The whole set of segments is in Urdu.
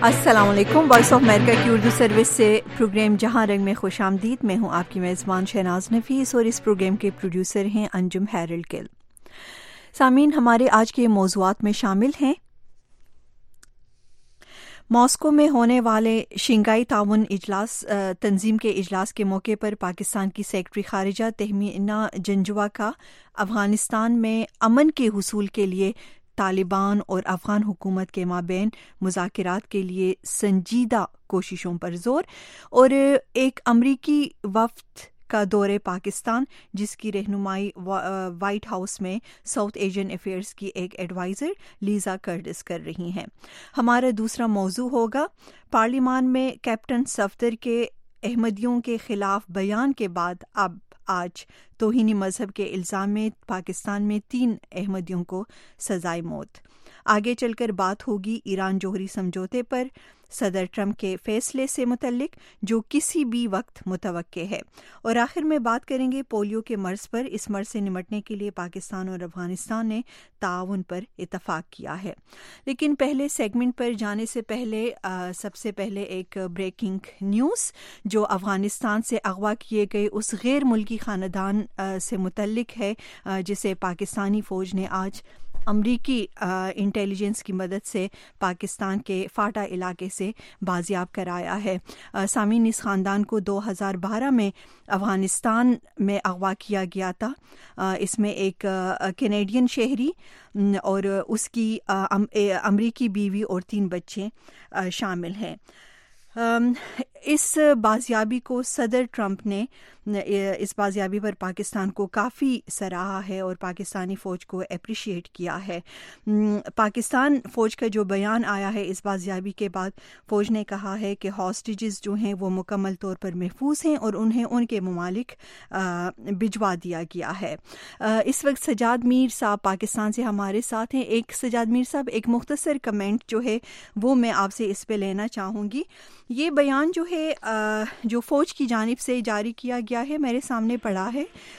अस्सलाम वालेकुम। वॉइस ऑफ अमेरिका की उर्दू सर्विस से प्रोग्राम जहां रंग में खुश आमदीद। मैं हूं आपकी मेज़बान शहनाज नफीस और इस प्रोग्राम के प्रोड्यूसर हैं अंजुम हैरल्ड गिल। सामीन, हमारे आज के मौज़ूआत में शामिल हैं मॉस्को में होने वाले शंघाई ताउन इजलास तंजीम के इजलास के मौके पर पाकिस्तान की सेक्रेटरी खारिजा तहमीना जंजुआ का अफगानिस्तान में अमन के हुसूल के लिए तालिबान और अफगान हुकूमत के माबैन मुज़ाकरात के लिए संजीदा कोशिशों पर जोर, और एक अमरीकी वफ़द का दौरे पाकिस्तान जिसकी रहनुमाई वाइट हाउस में साउथ एशियन अफेयर्स की एक एडवाइज़र लीज़ा कर्टिस कर रही हैं। हमारा दूसरा मौजू होगा पार्लियामान में कैप्टन सफदर के अहमदियों के खिलाफ बयान के बाद अब आज तौहीनी मजहब के इल्ज़ाम में पाकिस्तान में 3 अहमदियों को सजाए मौत। आगे चलकर बात होगी ईरान जोहरी समझौते पर सदर ट्रंप के फैसले से मुतल्लिक जो किसी भी वक्त मुतवक्के है, और आखिर में बात करेंगे पोलियो के मर्ज पर। इस मर्ज से निमटने के लिए पाकिस्तान और अफगानिस्तान ने ताउन पर इतफाक किया है। लेकिन पहले सेगमेंट पर जाने से पहले सबसे पहले एक ब्रेकिंग न्यूज़ जो अफगानिस्तान से अगवा किए गए उस गैर मुल्की खानदान से मुतल्लिक है जिसे पाकिस्तानी फ़ौज ने आज अमरीकी इंटेलिजेंस की मदद से पाकिस्तान के फाटा इलाके से बाजियाब कराया है। सामीन, इस ख़ानदान को 2012 में अफ़गानिस्तान में अगवा किया गया था। इसमें एक कैनेडियन शहरी और उसकी अमरीकी बीवी और 3 बच्चे शामिल हैं। इस बाजियाबी को सदर ट्रंप ने इस बाजियाबी पर पाकिस्तान को काफ़ी सराहा है और पाकिस्तानी फ़ौज को अप्रिशिएट किया है। पाकिस्तान फ़ौज का जो बयान आया है इस बाजियाबी के बाद, फ़ौज ने कहा है कि हॉस्टेजेस जो हैं वो मुकम्मल तौर पर महफूज हैं और उन्हें उनके ममालिक भिजवा दिया गया है। इस वक्त सजाद मीर साहब पाकिस्तान से हमारे साथ हैं। एक सजाद मीर साहब, एक मुख्तसर कमेंट जो है वो मैं आपसे इस पे लेना चाहूँगी। ये बयान जो है जो फ़ौज की जानिब से जारी किया गया है मेरे सामने पड़ा है।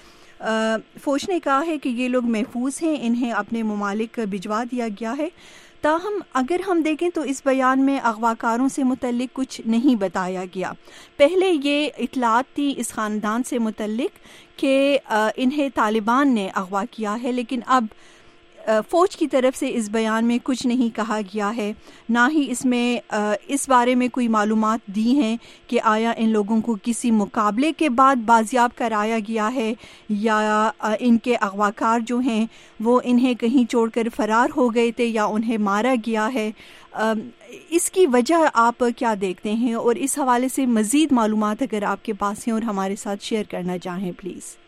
फ़ौज ने कहा है कि ये लोग महफूज हैं, इन्हें अपने ममालिक भिजवा दिया गया है। ताहम अगर हम देखें तो इस बयान में अगवाकारों से मुतल्लिक कुछ नहीं बताया गया। पहले ये इतलात थी इस ख़ानदान से मुतल्लिक कि इन्हें तालिबान ने अगवा किया है, लेकिन अब फ़ौज की तरफ से इस बयान में कुछ नहीं कहा गया है, ना ही इसमें इस बारे में कोई मालूमात दी हैं कि आया इन लोगों को किसी मुकाबले के बाद बाजियाब कराया गया है या इनके अगवाकार जो हैं वो इन्हें कहीं छोड़कर फ़रार हो गए थे या उन्हें मारा गया है। इसकी वजह आप क्या देखते हैं, और इस हवाले से मज़ीद मालूमात अगर आपके पास हैं और हमारे साथ शेयर करना चाहें प्लीज़।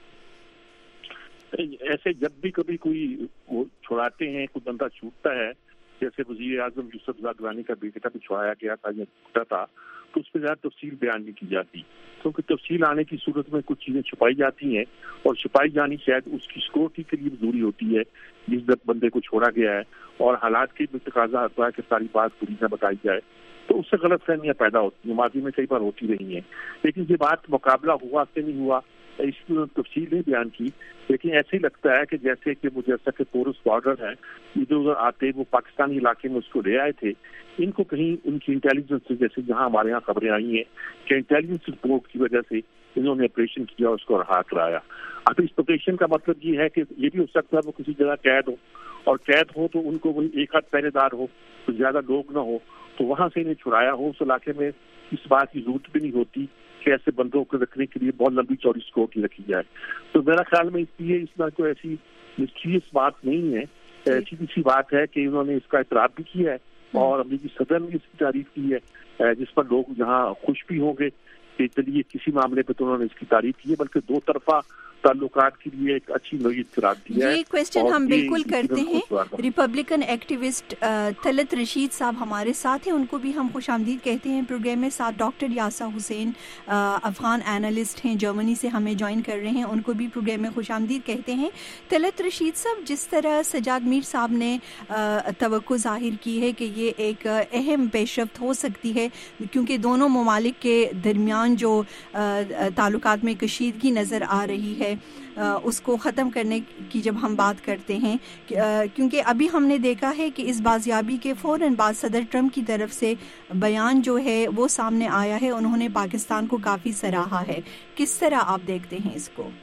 ऐसे जब भी कभी कोई वो छुड़ाते हैं, कोई बंदा छूटता है, जैसे वज़ीर आज़म यूसुफ ज़ागरानी का बेटा भी छुड़ाया गया था या छूटा था, तो उस पर ज़्यादा तफसील बयान नहीं की जाती, क्योंकि तफसील आने की सूरत में कुछ चीज़ें छुपाई जाती हैं और छुपाई जानी शायद उसकी सिक्योरिटी के लिए ज़रूरी होती है जिस बंदे को छोड़ा गया है, और हालात के भी तकाजा होता है कि सारी बात पूरी न बताई जाए, तो उससे गलत फहमियाँ पैदा होती हैं, माजी में कई बार होती रही हैं। लेकिन ये बात मुकाबला हुआ कि नहीं हुआ इसकी तफसील नहीं बयान की, लेकिन ऐसे ही लगता है कि जैसे कि वो जैसा कि पोरस बॉर्डर है, इधर उधर आते वो पाकिस्तानी इलाके में उसको ले आए थे, इनको कहीं उनकी इंटेलिजेंस से, जैसे जहां हमारे यहाँ खबरें आई हैं कि इंटेलिजेंस रिपोर्ट की वजह से इन्होंने ऑपरेशन किया और उसको रहा कराया। अब इस ऑपरेशन का मतलब ये है कि ये भी हो सकता है वो किसी जगह कैद हो, और कैद हो तो उनको वही एक आध पहरेदार हो, तो ज्यादा लोग ना हो, तो वहां से इन्हें छुड़ाया हो। उस इलाके में इस बात की जरूरत भी नहीं होती कि ऐसे बंदों को रखने के लिए बहुत लंबी चौड़ी सिक्योरिटी रखी जाए। तो मेरा ख्याल में इसलिए इसमें कोई ऐसी मिस्टीरियस बात नहीं है, सीधी सी बात है कि उन्होंने इसका इतराफ़ भी किया है और अमरीकी सदर ने इसकी तारीफ की है, जिस पर लोग यहाँ खुश भी होंगे कि चलिए किसी मामले पर तो उन्होंने इसकी तारीफ की है, बल्कि दो तरफा ताल्लुकात के लिए एक अच्छी नोयत करार दिया है। ये क्वेश्चन हम बिल्कुल करते हैं। रिपब्लिकन एक्टिविस्ट तलत रशीद साहब हमारे साथ हैं, उनको भी हम खुशामदीद कहते हैं प्रोग्राम में। साथ डॉक्टर यासा हुसैन अफगान एनालिस्ट हैं, जर्मनी से हमें ज्वाइन कर रहे हैं, उनको भी प्रोग्राम में खुशामदीद कहते हैं। तलत रशीद साहब, जिस तरह सजाद मीर साहब ने तवक्को जाहिर की है कि ये एक अहम पेशरफ्त हो सकती है क्योंकि दोनों ममालिक के दरमियान درمیان جو تعلقات میں کشیدگی نظر آ رہی ہے اس کو ختم کرنے کی جب ہم بات کرتے ہیں، کیونکہ ابھی ہم نے دیکھا ہے کہ اس بازیابی کے فوراً بعد صدر ٹرمپ کی طرف سے بیان جو ہے وہ سامنے آیا ہے، انہوں نے پاکستان کو کافی سراہا ہے. کس طرح آپ دیکھتے ہیں اس کو؟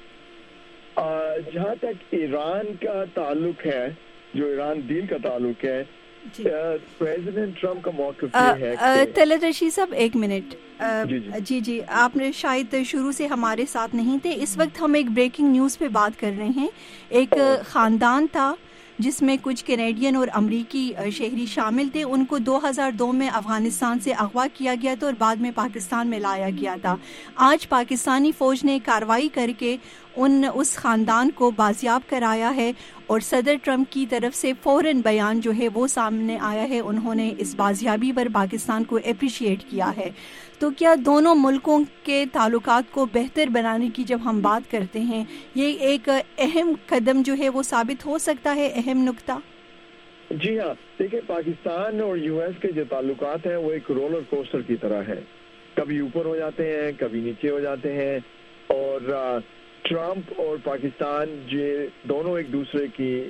جہاں تک ایران کا تعلق ہے، جو ایران دین کا تعلق ہے، پریزیڈنٹ ٹرمپ کا موقف یہ ہے. طلعت رشید صاحب ایک منٹ. جی آپ نے شاید شروع سے ہمارے ساتھ نہیں تھے. اس وقت ہم ایک بریکنگ نیوز پہ بات کر رہے ہیں. ایک خاندان تھا جس میں کچھ کینیڈین اور امریکی شہری شامل تھے. ان کو 2002 میں افغانستان سے اغوا کیا گیا تھا اور بعد میں پاکستان میں لایا گیا تھا. آج پاکستانی فوج نے کارروائی کر کے اس خاندان کو بازیاب کرایا ہے اور صدر ٹرمپ کی طرف سے فوراً بیان جو ہے وہ سامنے آیا ہے. انہوں نے اس بازیابی پر پاکستان کو اپریشیٹ کیا ہے. تو کیا دونوں ملکوں کے تعلقات کو بہتر بنانے کی جب ہم بات کرتے ہیں یہ ایک اہم قدم جو ہے وہ ثابت ہو سکتا ہے، اہم نقطہ؟ جی ہاں، دیکھیں پاکستان اور یو ایس کے جو تعلقات ہیں وہ ایک رولر کوسٹر کی طرح ہے. کبھی اوپر ہو جاتے ہیں، کبھی نیچے ہو جاتے ہیں. اور ٹرمپ اور پاکستان یہ دونوں ایک دوسرے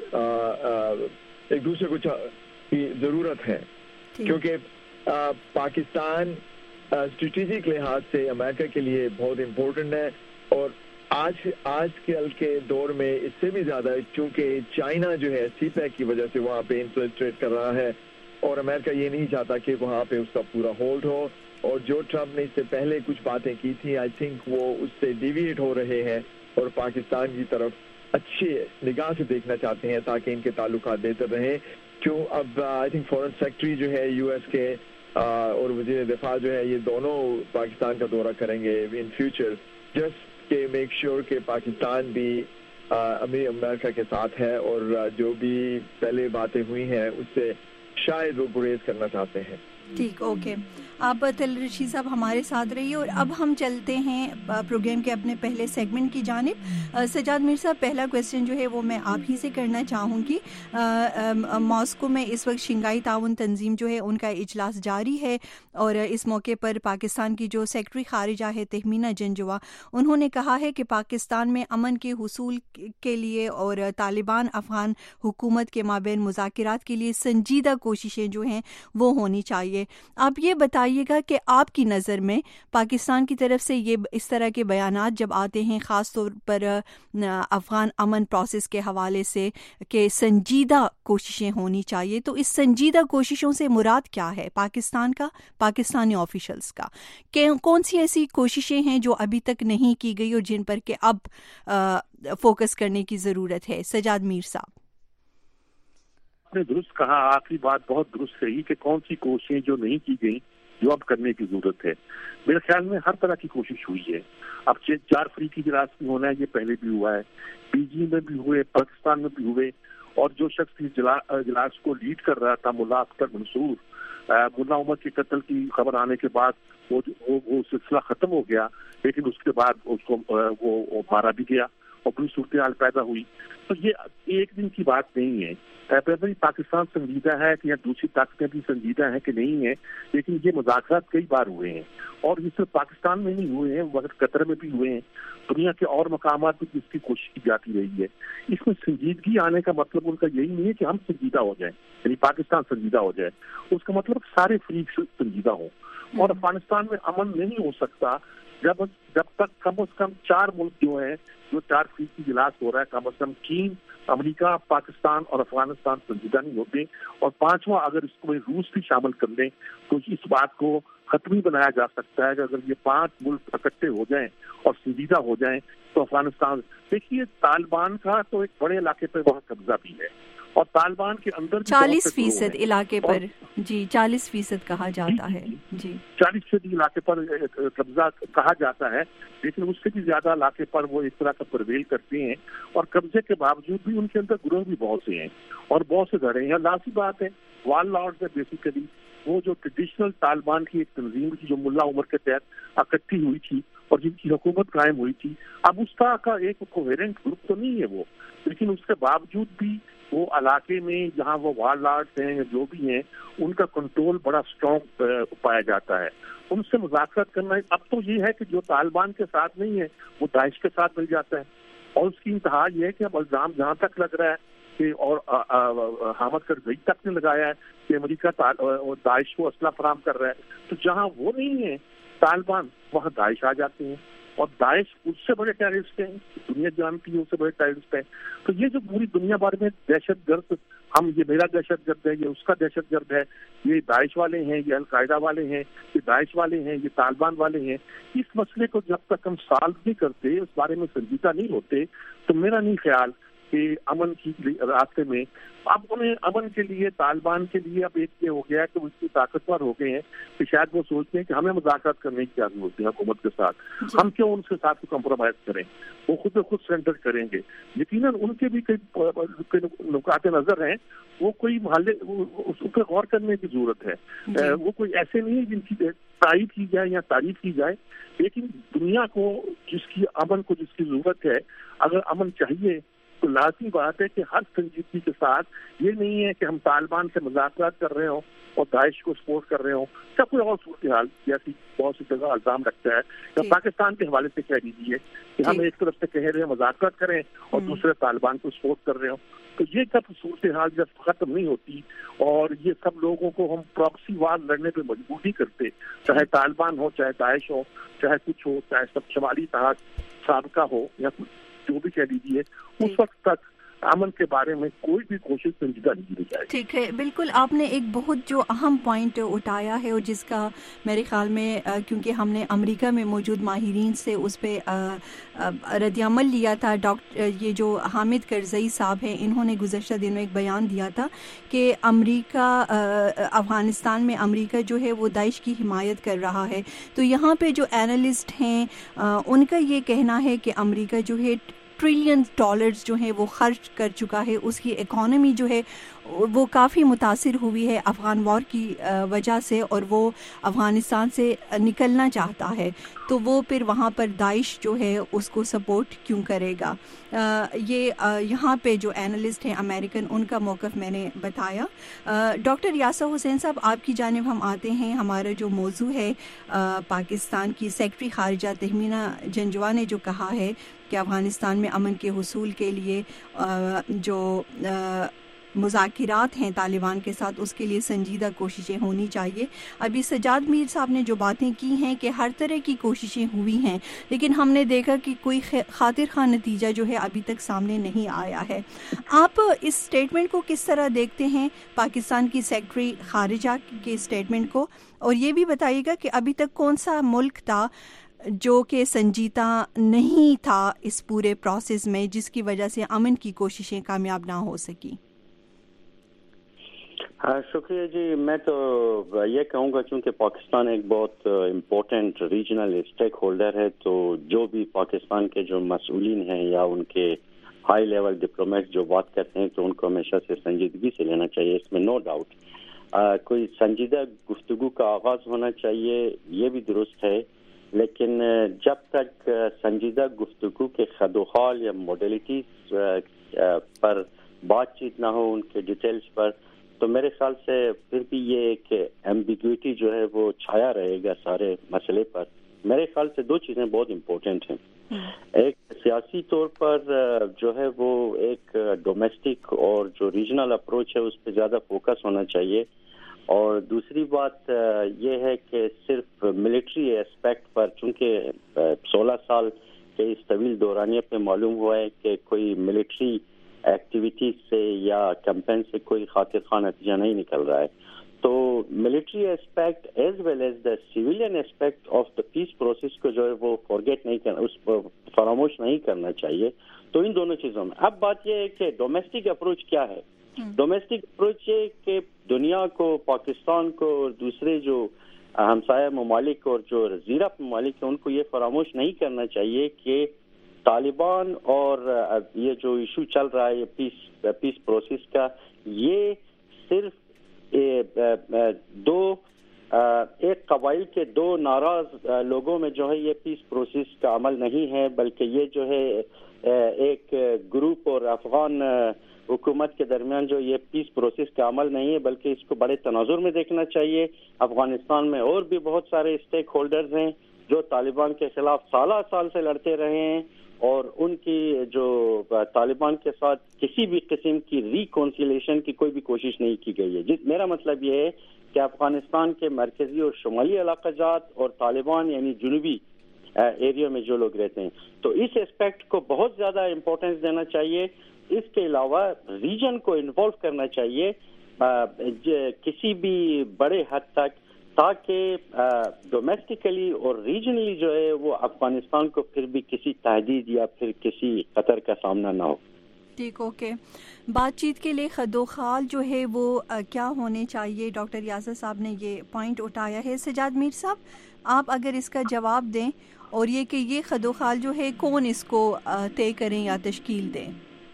کو کی ضرورت ہے، کیونکہ پاکستان اسٹریٹجک لحاظ سے امریکہ کے لیے بہت امپورٹنٹ ہے. اور آج کل کے دور میں اس سے بھی زیادہ، چونکہ چائنا جو ہے سی پیک کی وجہ سے وہاں پہ انفلٹریٹ کر رہا ہے اور امریکہ یہ نہیں چاہتا کہ وہاں پہ اس کا پورا ہولڈ ہو. اور جو ٹرمپ نے اس سے پہلے کچھ باتیں کی تھی، آئی تھنک وہ اس سے ڈیویٹ ہو رہے ہیں اور پاکستان کی طرف اچھی نگاہ سے دیکھنا چاہتے ہیں تاکہ ان کے تعلقات بہتر رہیں. کیوں اب آئی تھنک فورن سیکرٹری جو ہے یو ایس کے اور وزیر دفاع جو ہے یہ دونوں پاکستان کا دورہ کریں گے ان فیوچر، جسٹ کہ میک شیور کہ پاکستان بھی امریکہ کے ساتھ ہے اور جو بھی پہلے باتیں ہوئی ہیں اس سے شاید وہ گریز کرنا چاہتے ہیں. ٹھیک، اوکے. آپ طلعت رشید صاحب ہمارے ساتھ رہیے اور اب ہم چلتے ہیں پروگرام کے اپنے پہلے سیگمنٹ کی جانب. سجاد میر صاحب، پہلا کویسچن جو ہے وہ میں آپ ہی سے کرنا چاہوں گی. ماسکو میں اس وقت شنگھائی تعاون تنظیم جو ہے ان کا اجلاس جاری ہے اور اس موقع پر پاکستان کی جو سیکرٹری خارجہ ہے تہمینہ جنجوعہ، انہوں نے کہا ہے کہ پاکستان میں امن کے حصول کے لیے اور طالبان افغان حکومت کے مابین مذاکرات کے لیے سنجیدہ کوششیں جو ہیں وہ ہونی چاہیے. آپ یہ بتائیے گا کہ آپ کی نظر میں پاکستان کی طرف سے یہ اس طرح کے بیانات جب آتے ہیں، خاص طور پر افغان امن پروسیس کے حوالے سے کہ سنجیدہ کوششیں ہونی چاہیے، تو اس سنجیدہ کوششوں سے مراد کیا ہے؟ پاکستان کا، پاکستانی آفیشلز کا کون سی ایسی کوششیں ہیں جو ابھی تک نہیں کی گئی اور جن پر کہ اب فوکس کرنے کی ضرورت ہے؟ سجاد میر صاحب نے درست کہا، آخری بات بہت درست رہی کہ کون سی کوششیں جو نہیں کی گئیں جو اب کرنے کی ضرورت ہے. میرے خیال میں ہر طرح کی کوشش ہوئی ہے. اب 4 فریقی اجلاس بھی ہونا ہے، یہ پہلے بھی ہوا ہے، پی جی میں بھی ہوئے، پاکستان میں بھی ہوئے. اور جو شخص اجلاس کو لیڈ کر رہا تھا ملا اختر منصور، ملا عمر کے قتل کی خبر آنے کے بعد وہ سلسلہ ختم ہو گیا، لیکن اس کے بعد اس کو وہ مارا بھی گیا اور بڑی صورتحال پیدا ہوئی. تو یہ ایک دن کی بات نہیں ہے. پاکستان سنجیدہ ہے کہ یا دوسری طاقتیں بھی سنجیدہ ہیں کہ نہیں ہے، لیکن یہ مذاکرات کئی بار ہوئے ہیں اور یہ صرف پاکستان میں نہیں ہوئے ہیں، مگر قطر میں بھی ہوئے ہیں. دنیا کے اور مقامات بھی اس کی کوشش کی جاتی رہی ہے. اس میں سنجیدگی آنے کا مطلب ان کا یہی نہیں ہے کہ ہم سنجیدہ ہو جائیں، یعنی پاکستان سنجیدہ ہو جائے. اس کا مطلب سارے فریق سنجیدہ ہوں. اور افغانستان میں امن نہیں ہو سکتا جب تک کم از کم 4 ملک جو ہیں، جو 4 فریقی اجلاس ہو رہا ہے، کم از کم چین، امریکہ، پاکستان اور افغانستان سنجیدہ نہیں ہوتے. اور 5واں اگر اس کو روس بھی شامل کر لیں تو اس بات کو ختم ہی بنایا جا سکتا ہے کہ اگر یہ 5 ملک اکٹھے ہو جائیں اور سنجیدہ ہو جائیں تو افغانستان. دیکھیے طالبان کا تو ایک بڑے علاقے پہ وہاں قبضہ بھی ہے اور طالبان کے اندر 40% علاقے پر، جی 40% کہا جاتا ہے، جی 40% علاقے پر قبضہ کہا جاتا ہے، لیکن اس سے بھی زیادہ علاقے پر وہ اس طرح کا پرویل کرتے ہیں. اور قبضے کے باوجود بھی ان کے اندر گروہ بھی بہت سے ہیں اور بہت سے دھڑے ہیں. لازمی بات ہے وال لارڈ ہے بیسیکلی وہ جو ٹریڈیشنل طالبان کی ایک تنظیم تھی جو ملا عمر کے تحت اکٹھی ہوئی تھی اور جن کی حکومت قائم ہوئی تھی. اب اس طرح کا ایک کوہیرنٹ گروپ تو نہیں ہے وہ, لیکن اس کے باوجود بھی وہ علاقے میں جہاں وہ وار لارڈز ہیں یا جو بھی ہیں ان کا کنٹرول بڑا اسٹرانگ پایا جاتا ہے. ان سے مذاکرات کرنا اب تو یہ ہے کہ جو طالبان کے ساتھ نہیں ہے وہ داعش کے ساتھ مل جاتا ہے, اور اس کی انتہا یہ ہے کہ اب الزام جہاں تک لگ رہا ہے کہ اور حامد کرزئی تک نے لگایا ہے کہ امریکہ داعش کو اسلحہ فراہم کر رہا ہے, تو جہاں وہ نہیں ہے طالبان وہاں داعش آ جاتے ہیں, اور داعش اس سے بڑے ٹیررسٹ ہیں, دنیا جانتی ہے اس سے بڑے ٹیررسٹ ہیں. تو یہ جو پوری دنیا بھر میں دہشت گرد, ہم یہ میرا دہشت گرد ہے, یہ اس کا دہشت گرد ہے, یہ داعش والے ہیں, یہ القاعدہ والے ہیں, یہ داعش والے ہیں, یہ طالبان والے ہیں, اس مسئلے کو جب تک ہم سالو نہیں کرتے, اس بارے میں سنجیدہ نہیں ہوتے, تو میرا نہیں خیال کہ امن کی راستے میں اب انہیں امن کے لیے طالبان کے لیے اب ایک یہ ہو گیا ہے کہ وہ اتنی طاقتور ہو گئے ہیں کہ شاید وہ سوچتے ہیں کہ ہمیں مذاکرات کرنے کی کیا ضرورت ہے حکومت کے ساتھ, ہم کیوں ان کے ساتھ کمپرومائز کریں, وہ خود بخود سرنڈر کریں گے. یقیناً ان کے بھی کئی نکات نظر ہیں, وہ کوئی محلے اس پہ غور کرنے کی ضرورت ہے. وہ کوئی ایسے نہیں ہے جن کی تائید کی جائے یا تعریف کی جائے, لیکن دنیا کو جس کی امن کو جس کی ضرورت ہے, اگر امن چاہیے تو لازمی بات ہے کہ ہر سنجیدگی کے ساتھ یہ نہیں ہے کہ ہم طالبان سے مذاکرات کر رہے ہوں اور داعش کو سپورٹ کر رہے ہوں یا کوئی اور صورتحال جیسی بہت سی جگہ الزام رکھتا ہے, یا پاکستان کے حوالے سے کہہ دیجیے کہ ہم ایک طرف سے کہہ رہے ہیں مذاکرات کریں اور دوسرے طالبان کو سپورٹ کر رہے ہوں. تو یہ سب صورتحال جب ختم نہیں ہوتی اور یہ سب لوگوں کو ہم پراکسی وار لڑنے پہ مجبور نہیں کرتے, چاہے طالبان ہو, چاہے داعش ہو, چاہے کچھ ہو, چاہے سب شمالی اتحاد سابقہ ہو یا جو بھی کہہ دیجیے, اس وقت تک امن کے بارے میں کوئی بھی کوشش سنجیدہ نہیں کی جائے. ٹھیک ہے, بالکل آپ نے ایک بہت جو اہم پوائنٹ اٹھایا ہے, اور جس کا میرے خیال میں کیونکہ ہم نے امریکہ میں موجود ماہرین سے اس پہ رد عمل لیا تھا. یہ جو حامد کرزئی صاحب ہیں, انہوں نے گزشتہ دنوں ایک بیان دیا تھا کہ امریکہ افغانستان میں امریکہ جو ہے وہ داعش کی حمایت کر رہا ہے. تو یہاں پہ جو اینالسٹ ہیں ان کا یہ کہنا ہے کہ امریکہ جو ہے $ٹریلین جو ہیں وہ خرچ کر چکا ہے, اس کی اکانومی جو ہے وہ کافی متاثر ہوئی ہے افغان وار کی وجہ سے, اور وہ افغانستان سے نکلنا چاہتا ہے, تو وہ پھر وہاں پر داعش جو ہے اس کو سپورٹ کیوں کرے گا. یہ یہاں پہ جو اینالسٹ ہیں امریکن, ان کا موقف میں نے بتایا. ڈاکٹر یاسر حسین صاحب, آپ کی جانب ہم آتے ہیں. ہمارا جو موضوع ہے پاکستان کی سیکرٹری خارجہ تہمینہ جنجوعہ نے جو کہا ہے کہ افغانستان میں امن کے حصول کے لیے جو مذاکرات ہیں طالبان کے ساتھ, اس کے لیے سنجیدہ کوششیں ہونی چاہیے. ابھی سجاد میر صاحب نے جو باتیں کی ہیں کہ ہر طرح کی کوششیں ہوئی ہیں, لیکن ہم نے دیکھا کہ کوئی خاطر خواہ نتیجہ جو ہے ابھی تک سامنے نہیں آیا ہے. آپ اس سٹیٹمنٹ کو کس طرح دیکھتے ہیں, پاکستان کی سیکرٹری خارجہ کے سٹیٹمنٹ کو, اور یہ بھی بتائیے گا کہ ابھی تک کون سا ملک تھا جو کہ سنجیدہ نہیں تھا اس پورے پروسیس میں, جس کی وجہ سے امن کی کوششیں کامیاب نہ ہو سکی. ہاں شکریہ جی. میں تو یہ کہوں گا چونکہ پاکستان ایک بہت امپورٹنٹ ریجنل اسٹیک ہولڈر ہے, تو جو بھی پاکستان کے جو مسئولین ہیں یا ان کے ہائی لیول ڈپلومیٹ جو بات کرتے ہیں تو ان کو ہمیشہ سے سنجیدگی سے لینا چاہیے, اس میں نو ڈاؤٹ. کوئی سنجیدہ گفتگو کا آغاز ہونا چاہیے, یہ بھی درست ہے, لیکن جب تک سنجیدہ گفتگو کے خد و خال یا موڈیلٹیز پر بات چیت نہ ہو, ان کے ڈیٹیلز پر, تو میرے خیال سے پھر بھی یہ ایک ایمبیگوٹی جو ہے وہ چھایا رہے گا سارے مسئلے پر. میرے خیال سے دو چیزیں بہت امپورٹنٹ ہیں. ایک سیاسی طور پر جو ہے وہ ایک ڈومیسٹک اور جو ریجنل اپروچ ہے اس پہ زیادہ فوکس ہونا چاہیے, اور دوسری بات یہ ہے کہ صرف ملٹری اسپیکٹ پر, چونکہ 16 سال کے اس طویل دورانیے پہ معلوم ہوا ہے کہ کوئی ملٹری ایکٹیویٹیز سے یا کیمپین سے کوئی خاطر خواہ نتیجہ نہیں نکل رہا ہے. تو military aspect as well as the civilian aspect of the peace process کو جو ہے وہ فارگیٹ نہیں کرنا, اس کو فراموش نہیں کرنا چاہیے. تو ان دونوں چیزوں میں اب بات یہ ہے کہ ڈومیسٹک اپروچ کیا ہے. ڈومیسٹک اپروچ یہ کہ دنیا کو, پاکستان کو اور دوسرے جو ہمسایہ ممالک اور جو زیرہ ممالک ہیں ان کو یہ فراموش نہیں کرنا چاہیے کہ طالبان اور یہ جو ایشو چل رہا ہے پیس پروسیس کا, یہ صرف دو ایک قبائل کے دو ناراض لوگوں میں جو ہے یہ پیس پروسیس کا عمل نہیں ہے، بلکہ یہ جو ہے ایک گروپ اور افغان حکومت کے درمیان جو یہ پیس پروسیس کا عمل نہیں ہے، بلکہ اس کو بڑے تناظر میں دیکھنا چاہیے. افغانستان میں اور بھی بہت سارے اسٹیک ہولڈرز ہیں جو طالبان کے خلاف سال سے لڑتے رہے ہیں، اور ان کی جو طالبان کے ساتھ کسی بھی قسم کی ریکونسیلیشن کی کوئی بھی کوشش نہیں کی گئی ہے. میرا مطلب یہ ہے کہ افغانستان کے مرکزی اور شمالی علاقہ جات اور طالبان یعنی جنوبی ایریا میں جو لوگ رہتے ہیں، تو اس اسپیکٹ کو بہت زیادہ امپورٹنس دینا چاہیے. اس کے علاوہ ریجن کو انوالو کرنا چاہیے کسی بھی بڑے حد تک، تاکہ ڈومیسٹکلی اور ریجنلی جو ہے وہ افغانستان کو پھر بھی کسی تہدید یا پھر کسی خطر کا سامنا نہ ہو. ٹھیک، اوکے. بات چیت کے لیے خدوخال جو ہے وہ کیا ہونے چاہیے؟ ڈاکٹر یاسر صاحب نے یہ پوائنٹ اٹھایا ہے. سجاد میر صاحب، آپ اگر اس کا جواب دیں، اور یہ کہ یہ خدوخال جو ہے کون اس کو طے کریں یا تشکیل دیں.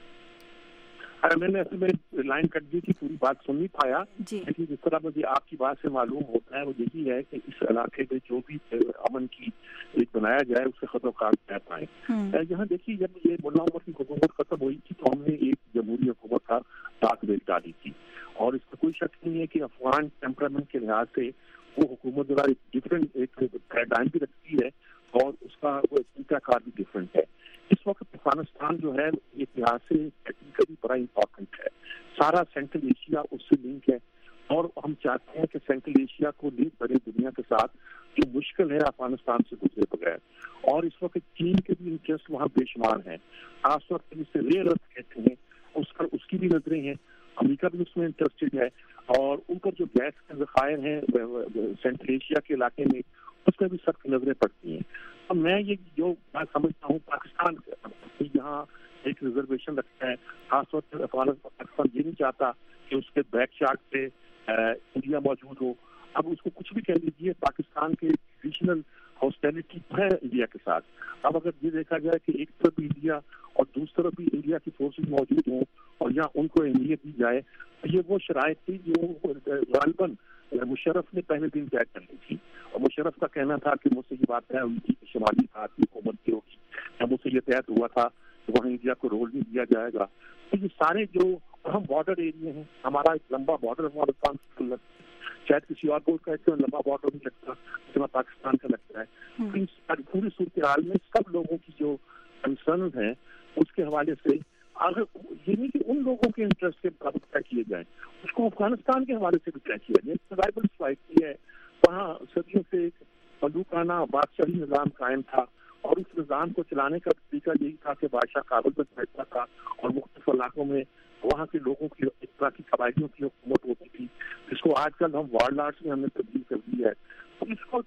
میں نے اصل میں لائن کٹ دی تھی، پوری بات سن نہیں پایا، لیکن جس طرح مجھے آپ کی بات سے معلوم ہوتا ہے وہ یہی ہے کہ اس علاقے میں جو بھی امن کی ایک بنایا جائے اس سے خدوخال طے پائیں. یہاں دیکھیے، جب یہ ملا عمر کی حکومت ختم ہوئی تھی تو ہم نے ایک جمہوری حکومت کا ڈاک بیل ڈالی تھی، اور اس میں کوئی شک نہیں ہے کہ افغان ٹیمپرامنٹ کے لحاظ سے وہ حکومت ذرا ڈفرینٹ ایک پیراڈائم بھی رکھتی ہے، اور اس کا وہ طریقہ کار بھی ڈفرینٹ ہے. اس وقت افغانستان جو ہے ایک لحاظ سے ٹیکنیکلی بڑا امپورٹنٹ ہے. سارا سینٹرل ایشیا اس سے لنک ہے، اور ہم چاہتے ہیں کہ سینٹرل ایشیا کو لیڈ بڑی دنیا کے ساتھ جو مشکل ہے افغانستان سے گزرے بغیر. اور اس وقت چین کے بھی انٹرسٹ وہاں بے شمار ہیں، خاص طور پر جسے ریئر ارتھ کہتے ہیں اس کی بھی نظریں ہیں. امریکہ بھی اس میں انٹرسٹڈ ہے، اور ان پر جو گیس کے ذخائر ہیں سینٹرل ایشیا کے علاقے میں اس میں بھی سخت نظریں پڑتی ہیں. اب میں یہ جو بات سمجھتا ہوں، پاکستان یہاں ایک ریزرویشن رکھتا ہے، خاص طور پر پاکستان یہ نہیں چاہتا کہ اس کے بیک چارٹ پہ انڈیا موجود ہو. اب اس کو کچھ بھی کہہ لیجیے، پاکستان کے ریجنل ہاسپٹیلٹی ہے انڈیا کے ساتھ. اب اگر یہ دیکھا جائے کہ ایک طرف بھی انڈیا اور دوسری طرف بھی انڈیا کی فورسز موجود ہوں اور یہاں ان کو اہمیت دی جائے، تو یہ وہ شرائط تھی جو غالباً مشرف نے پہلے دن طے کر لی تھی. اور مشرف کا کہنا تھا کہ مجھ سے یہ بات طے ہوئی تھی کہ شمالی بھارت کی حکومت کی ہوگی، مجھ سے یہ طے ہوا تھا کہ وہاں انڈیا کو رول نہیں دیا جائے گا. تو یہ سارے جو اہم بارڈر ایریا ہیں، ہمارا ایک لمبا بارڈر افغانستان سے شاید کسی اور کو کہتے ہیں لمبا بارڈر نہیں لگتا جتنا پاکستان کا لگتا ہے. پوری صورتحال میں سب لوگوں کی جو کنسرن ہیں اس کے حوالے سے اگر یہ نہیں کہ ان لوگوں کے انٹرسٹ کے مطابق طے کیے جائیں، اس کو افغانستان کے حوالے سے بھی طے کیا جائے. سروائیول سوسائٹی ہے وہاں، صدیوں سے ملوکانہ بادشاہی نظام قائم تھا، اور اس نظام کو چلانے کا طریقہ یہی تھا کہ بادشاہ کابل میں بیٹھتا تھا اور مختلف علاقوں میں وہاں کے لوگوں کی ایک طرح کی قبائلیوں کی حکومت ہوتی تھی، جس کو آج کل ہم وارلارڈس میں ہم نے تبدیل کر دی ہے. تو اس کو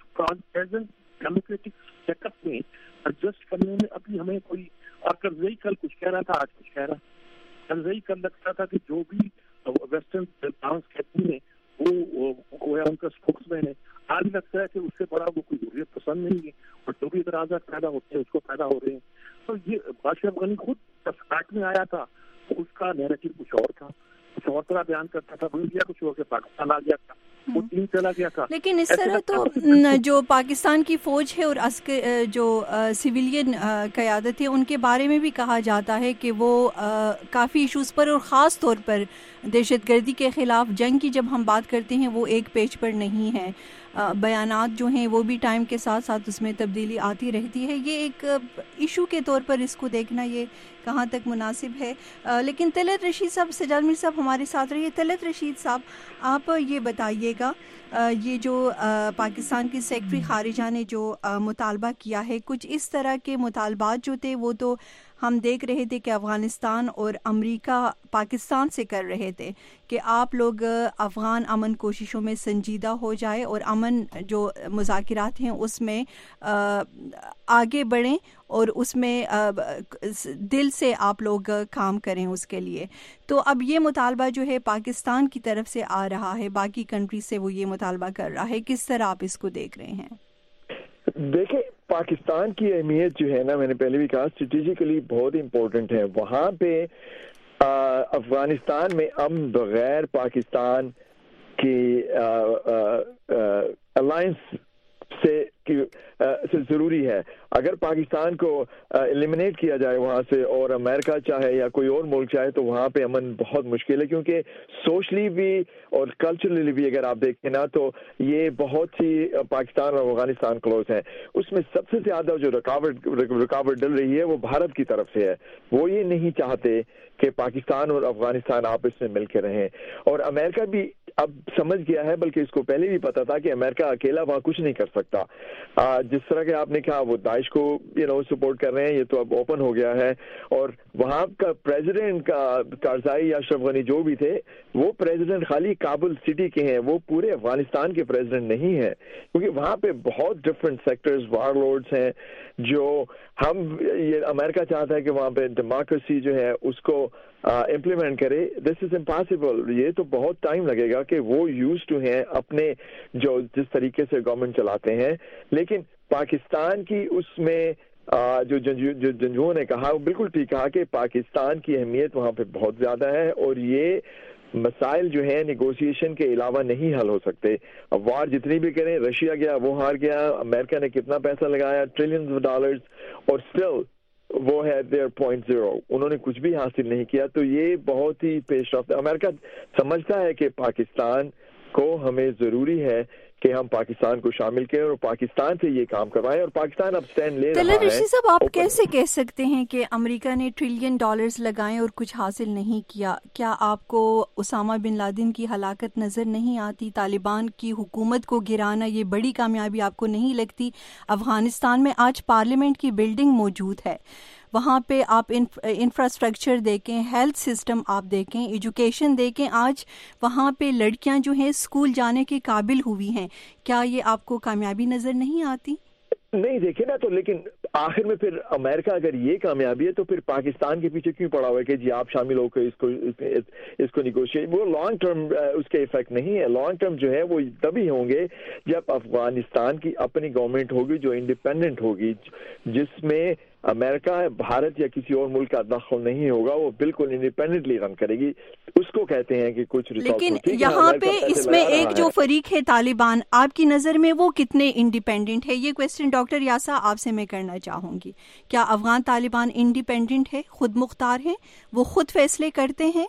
ڈیموکریٹک سیٹ اپ میں ایڈجسٹ کرنے میں ابھی ہمیں کوئی، اور کرزئی کل کچھ کہہ رہا تھا آج کچھ کہہ رہا. کرزئی کل لگتا تھا کہ جو بھی ویسٹرن ڈانس کہتی ہیں وہ ان کا اسپوکس مین ہے. آج لگتا ہے کہ اس سے بڑا وہ کوئی ضروریت پسند نہیں ہے، اور جو بھی اعتراضات پیدا ہوتے ہیں اس کو پیدا ہو رہے ہیں. تو یہ بادشاہ افغانی خود جب فلیٹ میں آیا تھا تو اس کا نیریٹو کچھ اور تھا، کچھ اور طرح بیان کرتا تھا، وہ انڈیا کچھ ہو کے پاکستان آ گیا تھا، وہ چین چلا گیا تھا. لیکن اس طرح تو جو پاکستان کی فوج ہے اور جو سویلین قیادت ہے ان کے بارے میں بھی کہا جاتا ہے کہ وہ کافی ایشوز پر اور خاص طور پر دہشت گردی کے خلاف جنگ کی جب ہم بات کرتے ہیں وہ ایک پیج پر نہیں ہے. بیانات جو ہیں وہ بھی ٹائم کے ساتھ ساتھ اس میں تبدیلی آتی رہتی ہے. یہ ایک ایشو کے طور پر اس کو دیکھنا یہ کہاں تک مناسب ہے. لیکن طلعت رشید صاحب، سجاد میر صاحب ہمارے ساتھ رہیے. طلعت رشید صاحب، آپ یہ بتائیے گا، یہ جو پاکستان کی سیکرٹری خارجہ نے جو مطالبہ کیا ہے، کچھ اس طرح کے مطالبات جو تھے وہ تو ہم دیکھ رہے تھے کہ افغانستان اور امریکہ پاکستان سے کر رہے تھے کہ آپ لوگ افغان امن کوششوں میں سنجیدہ ہو جائے اور امن جو مذاکرات ہیں اس میں آگے بڑھیں اور اس میں دل سے آپ لوگ کام کریں اس کے لیے. تو اب یہ مطالبہ جو ہے پاکستان کی طرف سے آ رہا ہے، باقی کنٹری سے وہ یہ مطالبہ کر رہا ہے، کس طرح آپ اس کو دیکھ رہے ہیں؟ دیکھیں، پاکستان کی اہمیت جو ہے نا، میں نے پہلے بھی کہا اسٹریٹجیکلی بہت امپورٹنٹ ہے. وہاں پہ افغانستان میں امن بغیر پاکستان कि अलायंस से ज़रूरी है। अगर पाकिस्तान को एलिमिनेट किया जाए वहाँ से और अमेरिका चाहे या कोई और मुल्क चाहे तो वहाँ पे अमन बहुत मुश्किल है, क्योंकि सोशली भी और कल्चरली भी अगर आप देखें ना तो ये बहुत ही पाकिस्तान और अफगानिस्तान क्लोज है। उसमें सबसे ज़्यादा जो रुकावट डल रही है वो भारत की तरफ से है। वो ये नहीं चाहते कि पाकिस्तान और अफगानिस्तान आपस में मिलकर रहें, और अमेरिका भी अब समझ गया है, बल्कि इसको पहले भी पता था कि अमेरिका अकेला वहाँ कुछ नहीं कर सकता। जिस तरह के आपने कहा वो दाइश को सपोर्ट कर रहे हैं, ये तो अब ओपन हो गया है। और वहाँ का प्रेसिडेंट कारजाई या अशरफ गनी जो भी थे, वो प्रेसिडेंट खाली काबुल सिटी के हैं, वो पूरे अफगानिस्तान के प्रेसिडेंट नहीं है, क्योंकि वहाँ पे बहुत डिफरेंट सेक्टर्स वारलॉर्ड्स हैं जो ये अमेरिका चाहता है कि वहाँ पे डेमोक्रेसी जो है उसको इम्प्लीमेंट करे। This is impossible. ये तो बहुत टाइम लगेगा कि वो यूज टू हैं अपने जो जिस तरीके से गवर्नमेंट चलाते हैं। लेकिन पाकिस्तान की उसमें जो जंजुओं ने कहा वो बिल्कुल ठीक कहा कि पाकिस्तान की अहमियत वहाँ पे बहुत ज़्यादा है, और ये मसाइल जो है नेगोशिएशन के अलावा नहीं हल हो सकते। अब वार जितनी भी करें, रशिया गया वो हार गया, अमेरिका ने कितना पैसा लगाया, ट्रिलियंस ऑफ डॉलर्स, और स्टिल वो है देयर .0, उन्होंने कुछ भी हासिल नहीं किया। तो ये बहुत ही पेश रफ्त। अमेरिका समझता है कि पाकिस्तान को हमें ज़रूरी है कि हम पाकिस्तान को शामिल करें और पाकिस्तान से ये काम करवाएं, और पाकिस्तान अब स्टैंड ले रहा है। ऋषि साहब, आप कैसे कह सकते हैं कि अमेरिका ने ट्रिलियन डॉलर्स लगाए और कुछ हासिल नहीं किया? क्या आपको उसामा बिन लादेन की हलाकत नज़र नहीं आती? तालिबान की हुकूमत को गिराना ये बड़ी कामयाबी आपको नहीं लगती? अफगानिस्तान में आज पार्लियामेंट की बिल्डिंग मौजूद है, वहाँ पे आप इंफ्रास्ट्रक्चर देखें, हेल्थ सिस्टम आप देखें, एजुकेशन देखें, आज वहाँ पे लड़कियाँ जो हैं स्कूल जाने के काबिल हुई हैं। क्या ये आपको कामयाबी नज़र नहीं आती? नहीं, देखे ना, तो लेकिन आखिर में फिर अमेरिका अगर ये कामयाबी है तो फिर पाकिस्तान के पीछे क्यों पड़ा हुआ है कि जी आप शामिल होकर इसको निगोशिएट? वो लॉन्ग टर्म उसके इफेक्ट नहीं है। लॉन्ग टर्म जो है वो तभी होंगे जब अफगानिस्तान की अपनी गवर्नमेंट होगी जो इंडिपेंडेंट होगी, जिसमें अमेरिका, भारत या किसी और मुल्क का दखल नहीं होगा, वो बिल्कुल इंडिपेंडेंटली रन करेगी। उसको कहते हैं कि कुछ लेकिन यहाँ पे इसमें एक जो फरीक है तालिबान, आपकी नज़र में वो कितने इंडिपेंडेंट है? ये क्वेश्चन डॉक्टर यासा आपसे मैं करना चाहूंगी। क्या अफगान तालिबान इंडिपेंडेंट है, खुद मुख्तार है, वो खुद फैसले करते हैं?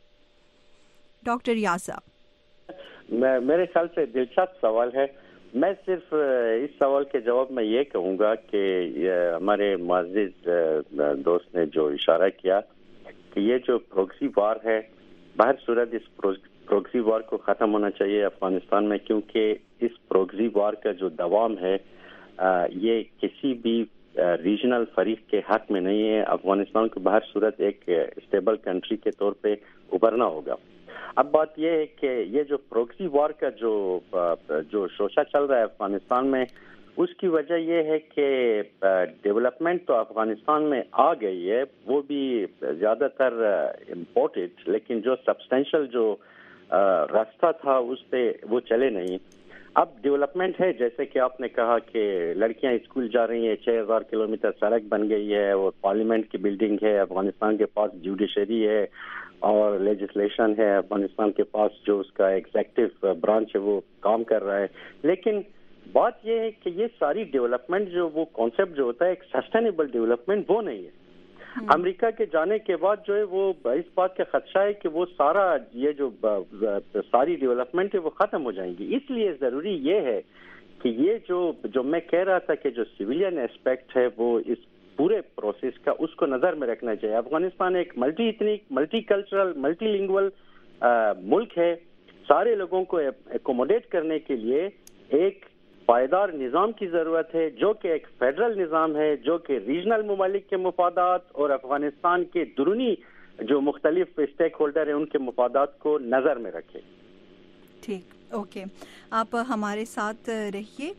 डॉक्टर यासा, मेरे ख्याल से दिलचस्प सवाल है। मैं सिर्फ इस सवाल के जवाब में ये कहूँगा कि हमारे मुअज़्ज़िज़ दोस्त ने जो इशारा किया कि ये जो प्रोक्सी वार है, बाहर सूरत इस प्रोक्सी वार को ख़त्म होना चाहिए अफगानिस्तान में, क्योंकि इस प्रोक्सी वार का जो दवाम है ये किसी भी रीजनल फरीक के हक में नहीं है। अफगानिस्तान को बाहर सूरत एक स्टेबल कंट्री के तौर पे उभरना होगा। अब बात यह है कि ये जो प्रोक्सी वॉर का जो शोशा चल रहा है अफगानिस्तान में, उसकी वजह यह है कि डेवलपमेंट तो अफगानिस्तान में आ गई है, वो भी ज़्यादातर इम्पोर्टेड, लेकिन जो सब्सटेंशियल जो रास्ता था उस पे वो चले नहीं। अब डेवलपमेंट है, जैसे कि आपने कहा कि लड़कियां स्कूल जा रही हैं, 6000 किलोमीटर सड़क बन गई है, और पार्लियामेंट की बिल्डिंग है, अफगानिस्तान के पास जुडिशरी है और लेजिस्लेशन है, अफगानिस्तान के पास जो उसका एग्जीक्यूटिव ब्रांच है वो काम कर रहा है। लेकिन बात यह है कि ये सारी डेवलपमेंट जो वो कॉन्सेप्ट जो होता है एक सस्टेनेबल डेवलपमेंट, वो नहीं है। अमेरिका के जाने के बाद जो है वो इस बात का खदशा है कि वो सारा ये जो सारी डेवलपमेंट है वो खत्म हो जाएंगी। इसलिए जरूरी ये है कि ये जो मैं कह रहा था कि जो सिविलियन एस्पेक्ट है वो इस पूरे प्रोसेस का, उसको नजर में रखना चाहिए। अफगानिस्तान एक multi ethnic, multi cultural, multilingual मुल्क है। सारे लोगों को एकोमोडेट करने के लिए एक पायदार निज़ाम की ज़रूरत है, जो कि एक फेडरल निज़ाम है, जो कि रीजनल ममालिक के मफादात और अफगानिस्तान के दुरूनी जो मुख्तलिफ स्टेक होल्डर हैं उनके मफादात को नज़र में रखे। ठीक, ओके, आप हमारे साथ रहिए।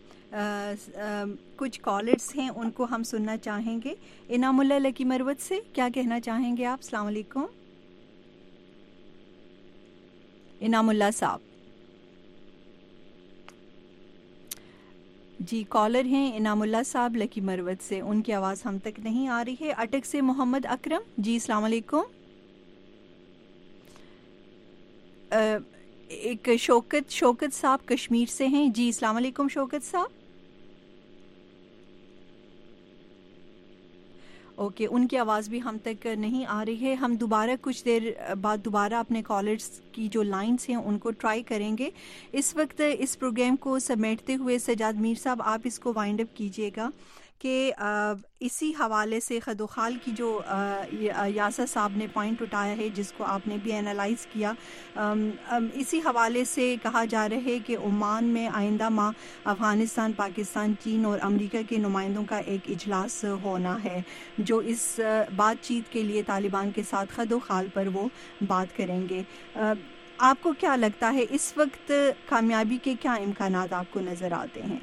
कुछ कॉलर्स हैं, उनको हम सुनना चाहेंगे। इनामुल्ला लकी मरवत से क्या कहना चाहेंगे आप? अस्सलाम वालेकुम इनामुल्ला साहब। जी, कॉलर हैं इनामुल्ला साहब लकी मरवत से, उनकी आवाज़ हम तक नहीं आ रही है। अटक से मोहम्मद अकरम, जी अस्सलाम वालेकुम। ایک شوکت صاحب کشمیر سے ہیں. جی السلام علیکم شوکت صاحب. اوکے, ان کی آواز بھی ہم تک نہیں آ رہی ہے. ہم دوبارہ کچھ دیر بعد دوبارہ اپنے کالرز کی جو لائنز ہیں ان کو ٹرائی کریں گے. اس وقت اس پروگرام کو سمیٹتے ہوئے سجاد میر صاحب آپ اس کو وائنڈ اپ کیجیے گا کہ اسی حوالے سے خدوخال کی جو یاسر صاحب نے پوائنٹ اٹھایا ہے جس کو آپ نے بھی انالائز کیا, اسی حوالے سے کہا جا رہا ہے کہ عمان میں آئندہ ماہ افغانستان, پاکستان, چین اور امریکہ کے نمائندوں کا ایک اجلاس ہونا ہے جو اس بات چیت کے لیے طالبان کے ساتھ خدوخال پر وہ بات کریں گے. آپ کو کیا لگتا ہے اس وقت کامیابی کے کیا امکانات آپ کو نظر آتے ہیں؟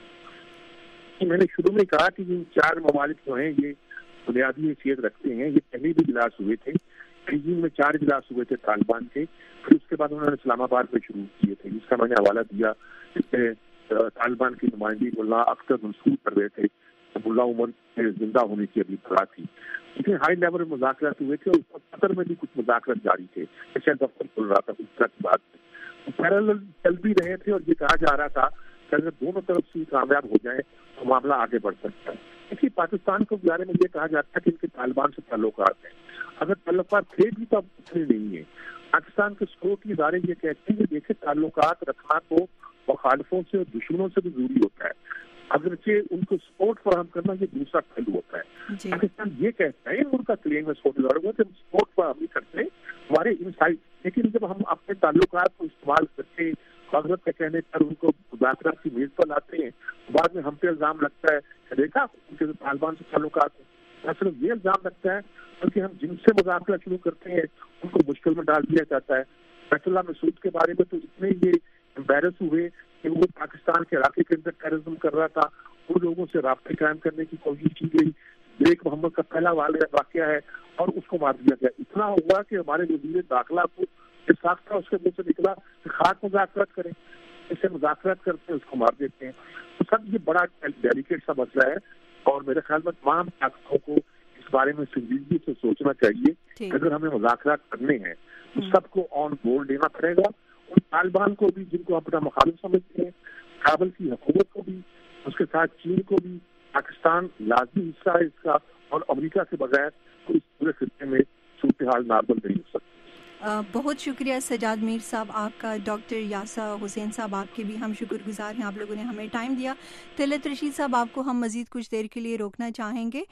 میں نے شروع میں کہا کہ یہ 4 ممالک جو ہیں یہ بنیادی حیثیت رکھتے ہیں. یہ پہلے بھی اجلاس ہوئے تھے, بیجنگ میں 4 اجلاس ہوئے تھے طالبان کے, پھر اس کے بعد انہوں نے اسلام آباد میں شروع کیے تھے جس کا میں نے حوالہ دیا. اس میں طالبان کی نمائندگی ملا اختر منصور کر رہے تھے, ملا عمر کے زندہ ہونے کی ابھی خبر تھی. اس میں ہائی لیول مذاکرات ہوئے تھے اور قطر میں بھی کچھ مذاکرات جاری تھے, جیسے دفتر کھل رہا تھا اس طرح کی بات پیرالل چل بھی رہے تھے. اور یہ کہا جا رہا تھا کہ اگر دونوں طرف سے کامیاب ہو جائے تو معاملہ آگے بڑھ سکتا ہے. اسی پاکستان کو بارے میں یہ کہا جاتا ہے کہ ان کے طالبان سے تعلقات ہیں. اگر تعلقات تھے بھی تو اب اتنے نہیں ہیں. پاکستان کے سکیورٹی ادارے یہ کہتے ہیں کہ دیکھیں تعلقات رکھنا تو مخالفوں سے اور دشمنوں سے بھی ضروری ہوتا ہے, اگرچہ ان کو سپورٹ فراہم کرنا یہ دوسرا پہلو ہوتا ہے. پاکستان یہ کہتا ہے, ان کا کلیم ہے سپورٹ اداروں کا, سپورٹ فراہم نہیں کرتے ہمارے انسائٹ, لیکن جب ہم اپنے تعلقات کو استعمال کرتے حضرت کے کہنے پر ان کو مذاکرات کی میز پر لاتے ہیں, بعد میں ہم پہ الزام لگتا ہے کہ دیکھا ان کے طالبان سے تعلقات ہیں. صرف یہ الزام لگتا ہے بلکہ ہم جن سے مذاکرات شروع کرتے ہیں ان کو مشکل میں ڈال دیا جاتا ہے. بیت اللہ مسعود کے بارے میں تو اتنے یہ امبیرس ہوئے کہ وہ پاکستان کے علاقے کے اندر ٹیررزم کر رہا تھا, ان لوگوں سے رابطے قائم کرنے کی کوشش کی گئی. بیگ محمد کا پہلا واقعہ ہے اور اس کو مار دیا گیا. اتنا ہوا کہ ہمارے وزیر داخلہ کو ساختہ اس کے منہ سے نکلا کہ خاص مذاکرات کریں, اس سے مذاکرات کرتے ہیں اس کو مار دیتے ہیں. تو سب یہ بڑا ڈیلیکیٹ سا مسئلہ ہے اور میرے خیال میں تمام طاقتوں کو اس بارے میں سنجیدگی سے سوچنا چاہیے کہ اگر ہمیں مذاکرات کرنے ہیں تو سب کو آن بورڈ لینا پڑے گا. ان طالبان کو بھی جن کو اپنا مخالف سمجھتے ہیں, کابل کی حکومت کو بھی, اس کے ساتھ چین کو بھی. پاکستان لازمی حصہ ہے اس کا, اور امریکہ کے بغیر تو اس پورے خطے میں صورتحال نارمل نہیں ہو سکتی. بہت شکریہ سجاد میر صاحب آپ کا. ڈاکٹر یاسر حسین صاحب آپ کے بھی ہم شکر گزار ہیں, آپ لوگوں نے ہمیں ٹائم دیا. طلعت رشید صاحب آپ کو ہم مزید کچھ دیر کے لیے روکنا چاہیں گے.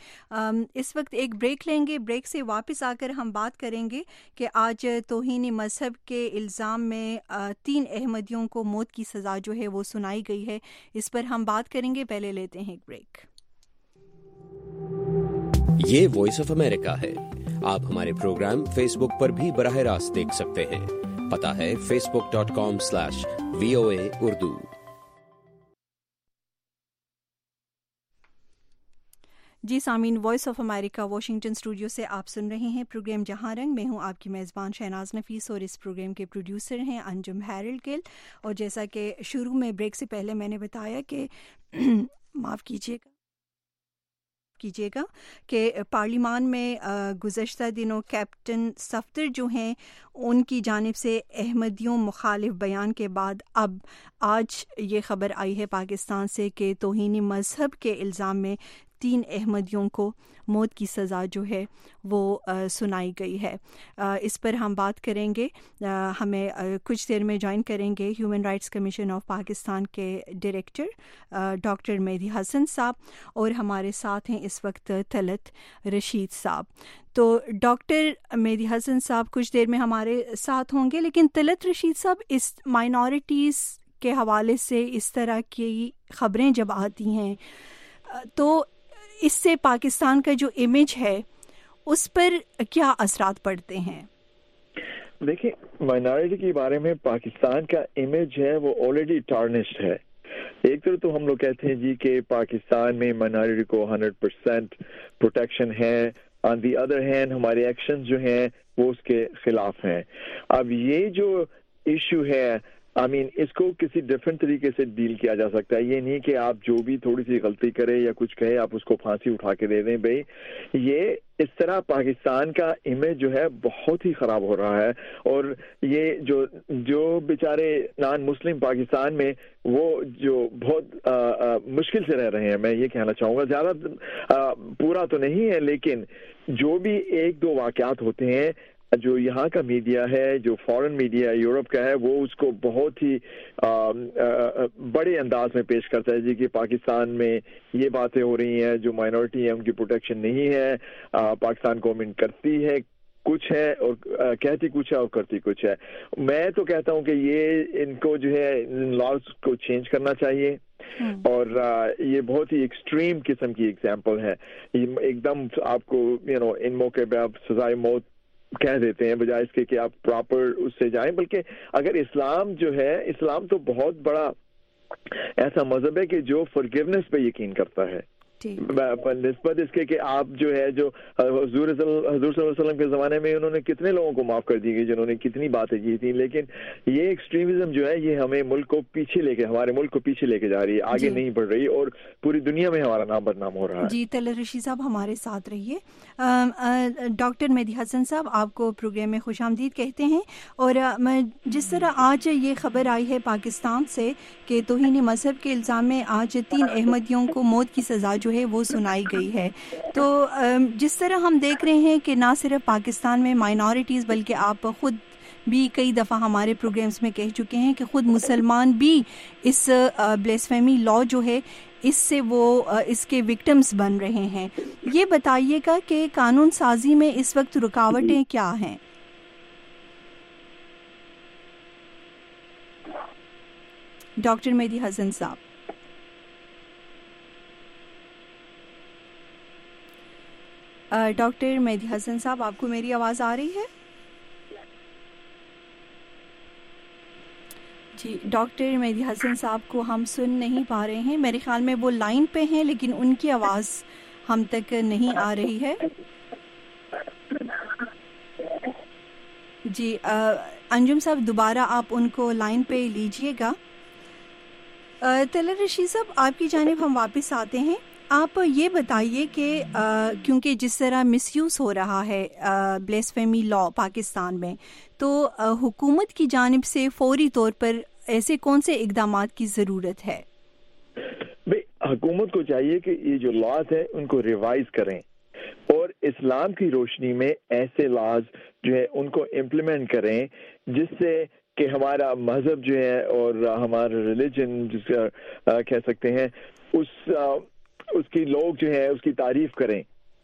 اس وقت ایک بریک لیں گے, بریک سے واپس آ کر ہم بات کریں گے کہ آج توہین مذہب کے الزام میں 3 احمدیوں کو موت کی سزا جو ہے وہ سنائی گئی ہے. اس پر ہم بات کریں گے, پہلے لیتے ہیں ایک بریک. یہ وائس آف امریکہ ہے. آپ ہمارے پروگرام فیس بک پر بھی براہ راست دیکھ سکتے ہیں. پتہ ہے facebook.com/VOA Urdu. جی سامعین, voice of America Washington studio سے آپ سن رہے ہیں پروگرام جہاں رنگ. میں ہوں آپ کی میزبان شہناز نفیس اور اس پروگرام کے پروڈیوسر ہیں انجم ہیرلڈ گل. اور جیسا کہ شروع میں بریک سے پہلے میں نے بتایا کہ معاف کیجیے گا کہ پارلیمان میں گزشتہ دنوں کیپٹن صفدر جو ہیں ان کی جانب سے احمدیوں مخالف بیان کے بعد اب آج یہ خبر آئی ہے پاکستان سے کہ توہین مذہب کے الزام میں 3 احمدیوں کو موت کی سزا جو ہے وہ سنائی گئی ہے. اس پر ہم بات کریں گے. ہمیں کچھ دیر میں جوائن کریں گے human rights commission of Pakistan کے ڈائریکٹر ڈاکٹر مہدی حسن صاحب, اور ہمارے ساتھ ہیں اس وقت طلعت رشید صاحب. تو ڈاکٹر مہدی حسن صاحب کچھ دیر میں ہمارے ساتھ ہوں گے, لیکن طلعت رشید صاحب اس مائنورٹیز کے حوالے سے اس طرح کی خبریں جب آتی ہیں تو اس سے پاکستان کا جو امیج ہے اس پر کیا اثرات پڑتے ہیں؟ دیکھیں, مائنارٹی کے بارے میں پاکستان کا امیج ہے وہ آلریڈی ٹارنشڈ ہے. ایک طرف تو ہم لوگ کہتے ہیں جی کہ پاکستان میں مائنارٹی کو 100% پروٹیکشن ہے, آن دی ادر ہینڈ ہمارے ایکشن جو ہیں وہ اس کے خلاف ہیں. اب یہ جو ایشو ہے اس کو کسی ڈفرینٹ طریقے سے ڈیل کیا جا سکتا ہے. یہ نہیں کہ آپ جو بھی تھوڑی سی غلطی کرے یا کچھ کہے آپ اس کو پھانسی اٹھا کے دے دیں. بھائی یہ اس طرح پاکستان کا امیج جو ہے بہت ہی خراب ہو رہا ہے, اور یہ جو بیچارے نان مسلم پاکستان میں وہ جو بہت مشکل سے رہ رہے ہیں, میں یہ کہنا چاہوں گا, زیادہ پورا تو نہیں ہے لیکن جو بھی ایک دو واقعات ہوتے ہیں, جو یہاں کا میڈیا ہے, جو فورن میڈیا یورپ کا ہے, وہ اس کو بہت ہی بڑے انداز میں پیش کرتا ہے جی کہ پاکستان میں یہ باتیں ہو رہی ہیں, جو مائنورٹی ہے ان کی پروٹیکشن نہیں ہے, پاکستان گورنمنٹ کرتی ہے کچھ ہے اور کہتی کچھ ہے اور کرتی کچھ ہے. میں تو کہتا ہوں کہ یہ ان کو جو ہے لاز کو چینج کرنا چاہیے, اور یہ بہت ہی ایکسٹریم قسم کی ایگزامپل ہے. ایک دم آپ کو ان موقع پہ آپ سزائے موت کہہ دیتے ہیں بجائے اس کے کہ آپ پراپر اس سے جائیں. بلکہ اگر اسلام جو ہے, اسلام تو بہت بڑا ایسا مذہب ہے کہ جو فرگیونیس پہ یقین کرتا ہے, نسبت اس کے کہ آپ جو ہے جو حضور صلی اللہ علیہ وسلم کے زمانے میں انہوں نے کتنے لوگوں کو معاف کر دی گئی جنہوں نے کتنی باتیں کی تھیں. لیکن یہ ایکسٹریمزم جو ہے یہ ہمیں ملک کو پیچھے لے کے, ہمارے ملک کو پیچھے لے کے جا رہی ہے, آگے نہیں بڑھ رہی, اور پوری دنیا میں ہمارا نام بدنام ہو رہا ہے. جی طلعت رشید صاحب ہمارے ساتھ رہیے. ڈاکٹر مہدی حسن صاحب آپ کو پروگرام میں خوش آمدید کہتے ہیں. اور جس طرح آج یہ خبر آئی ہے پاکستان سے کہ توہین مذہب کے الزام میں آج 3 احمدیوں کو موت کی سزا جو ہے وہ سنائی گئی ہے, تو جس طرح ہم دیکھ رہے ہیں کہ نہ صرف پاکستان میں مائنورٹیز بلکہ آپ خود بھی کئی دفعہ ہمارے پروگرامز میں کہہ چکے ہیں کہ خود مسلمان بھی اس بلیسفیمی لا جو ہے اس سے وہ اس کے وکٹمز بن رہے ہیں. یہ بتائیے گا کہ قانون سازی میں اس وقت رکاوٹیں کیا ہیں؟ ڈاکٹر مہدی حسن صاحب. ڈاکٹر مہدی حسن صاحب آپ کو میری آواز آ رہی ہے؟ جی ڈاکٹر مہدی حسن صاحب کو ہم سن نہیں پا رہے ہیں. میرے خیال میں وہ لائن پہ ہیں لیکن ان کی آواز ہم تک نہیں آ رہی ہے. جی انجم صاحب دوبارہ آپ ان کو لائن پہ لیجئے گا. طلعت رشید صاحب آپ کی جانب ہم واپس آتے ہیں. آپ یہ بتائیے کہ کیونکہ جس طرح مس یوز ہو رہا ہے بلیسفیمی لا پاکستان میں, تو حکومت کی جانب سے فوری طور پر ایسے کون سے اقدامات کی ضرورت ہے؟ حکومت کو چاہیے کہ یہ جو لاز ہیں ان کو ریوائز کریں, اور اسلام کی روشنی میں ایسے لاز جو ہے ان کو امپلیمنٹ کریں جس سے کہ ہمارا مذہب جو ہے اور ہمارا ریلیجن جس کا کہہ سکتے ہیں اس کی لوگ جو ہے اس کی تعریف کریں,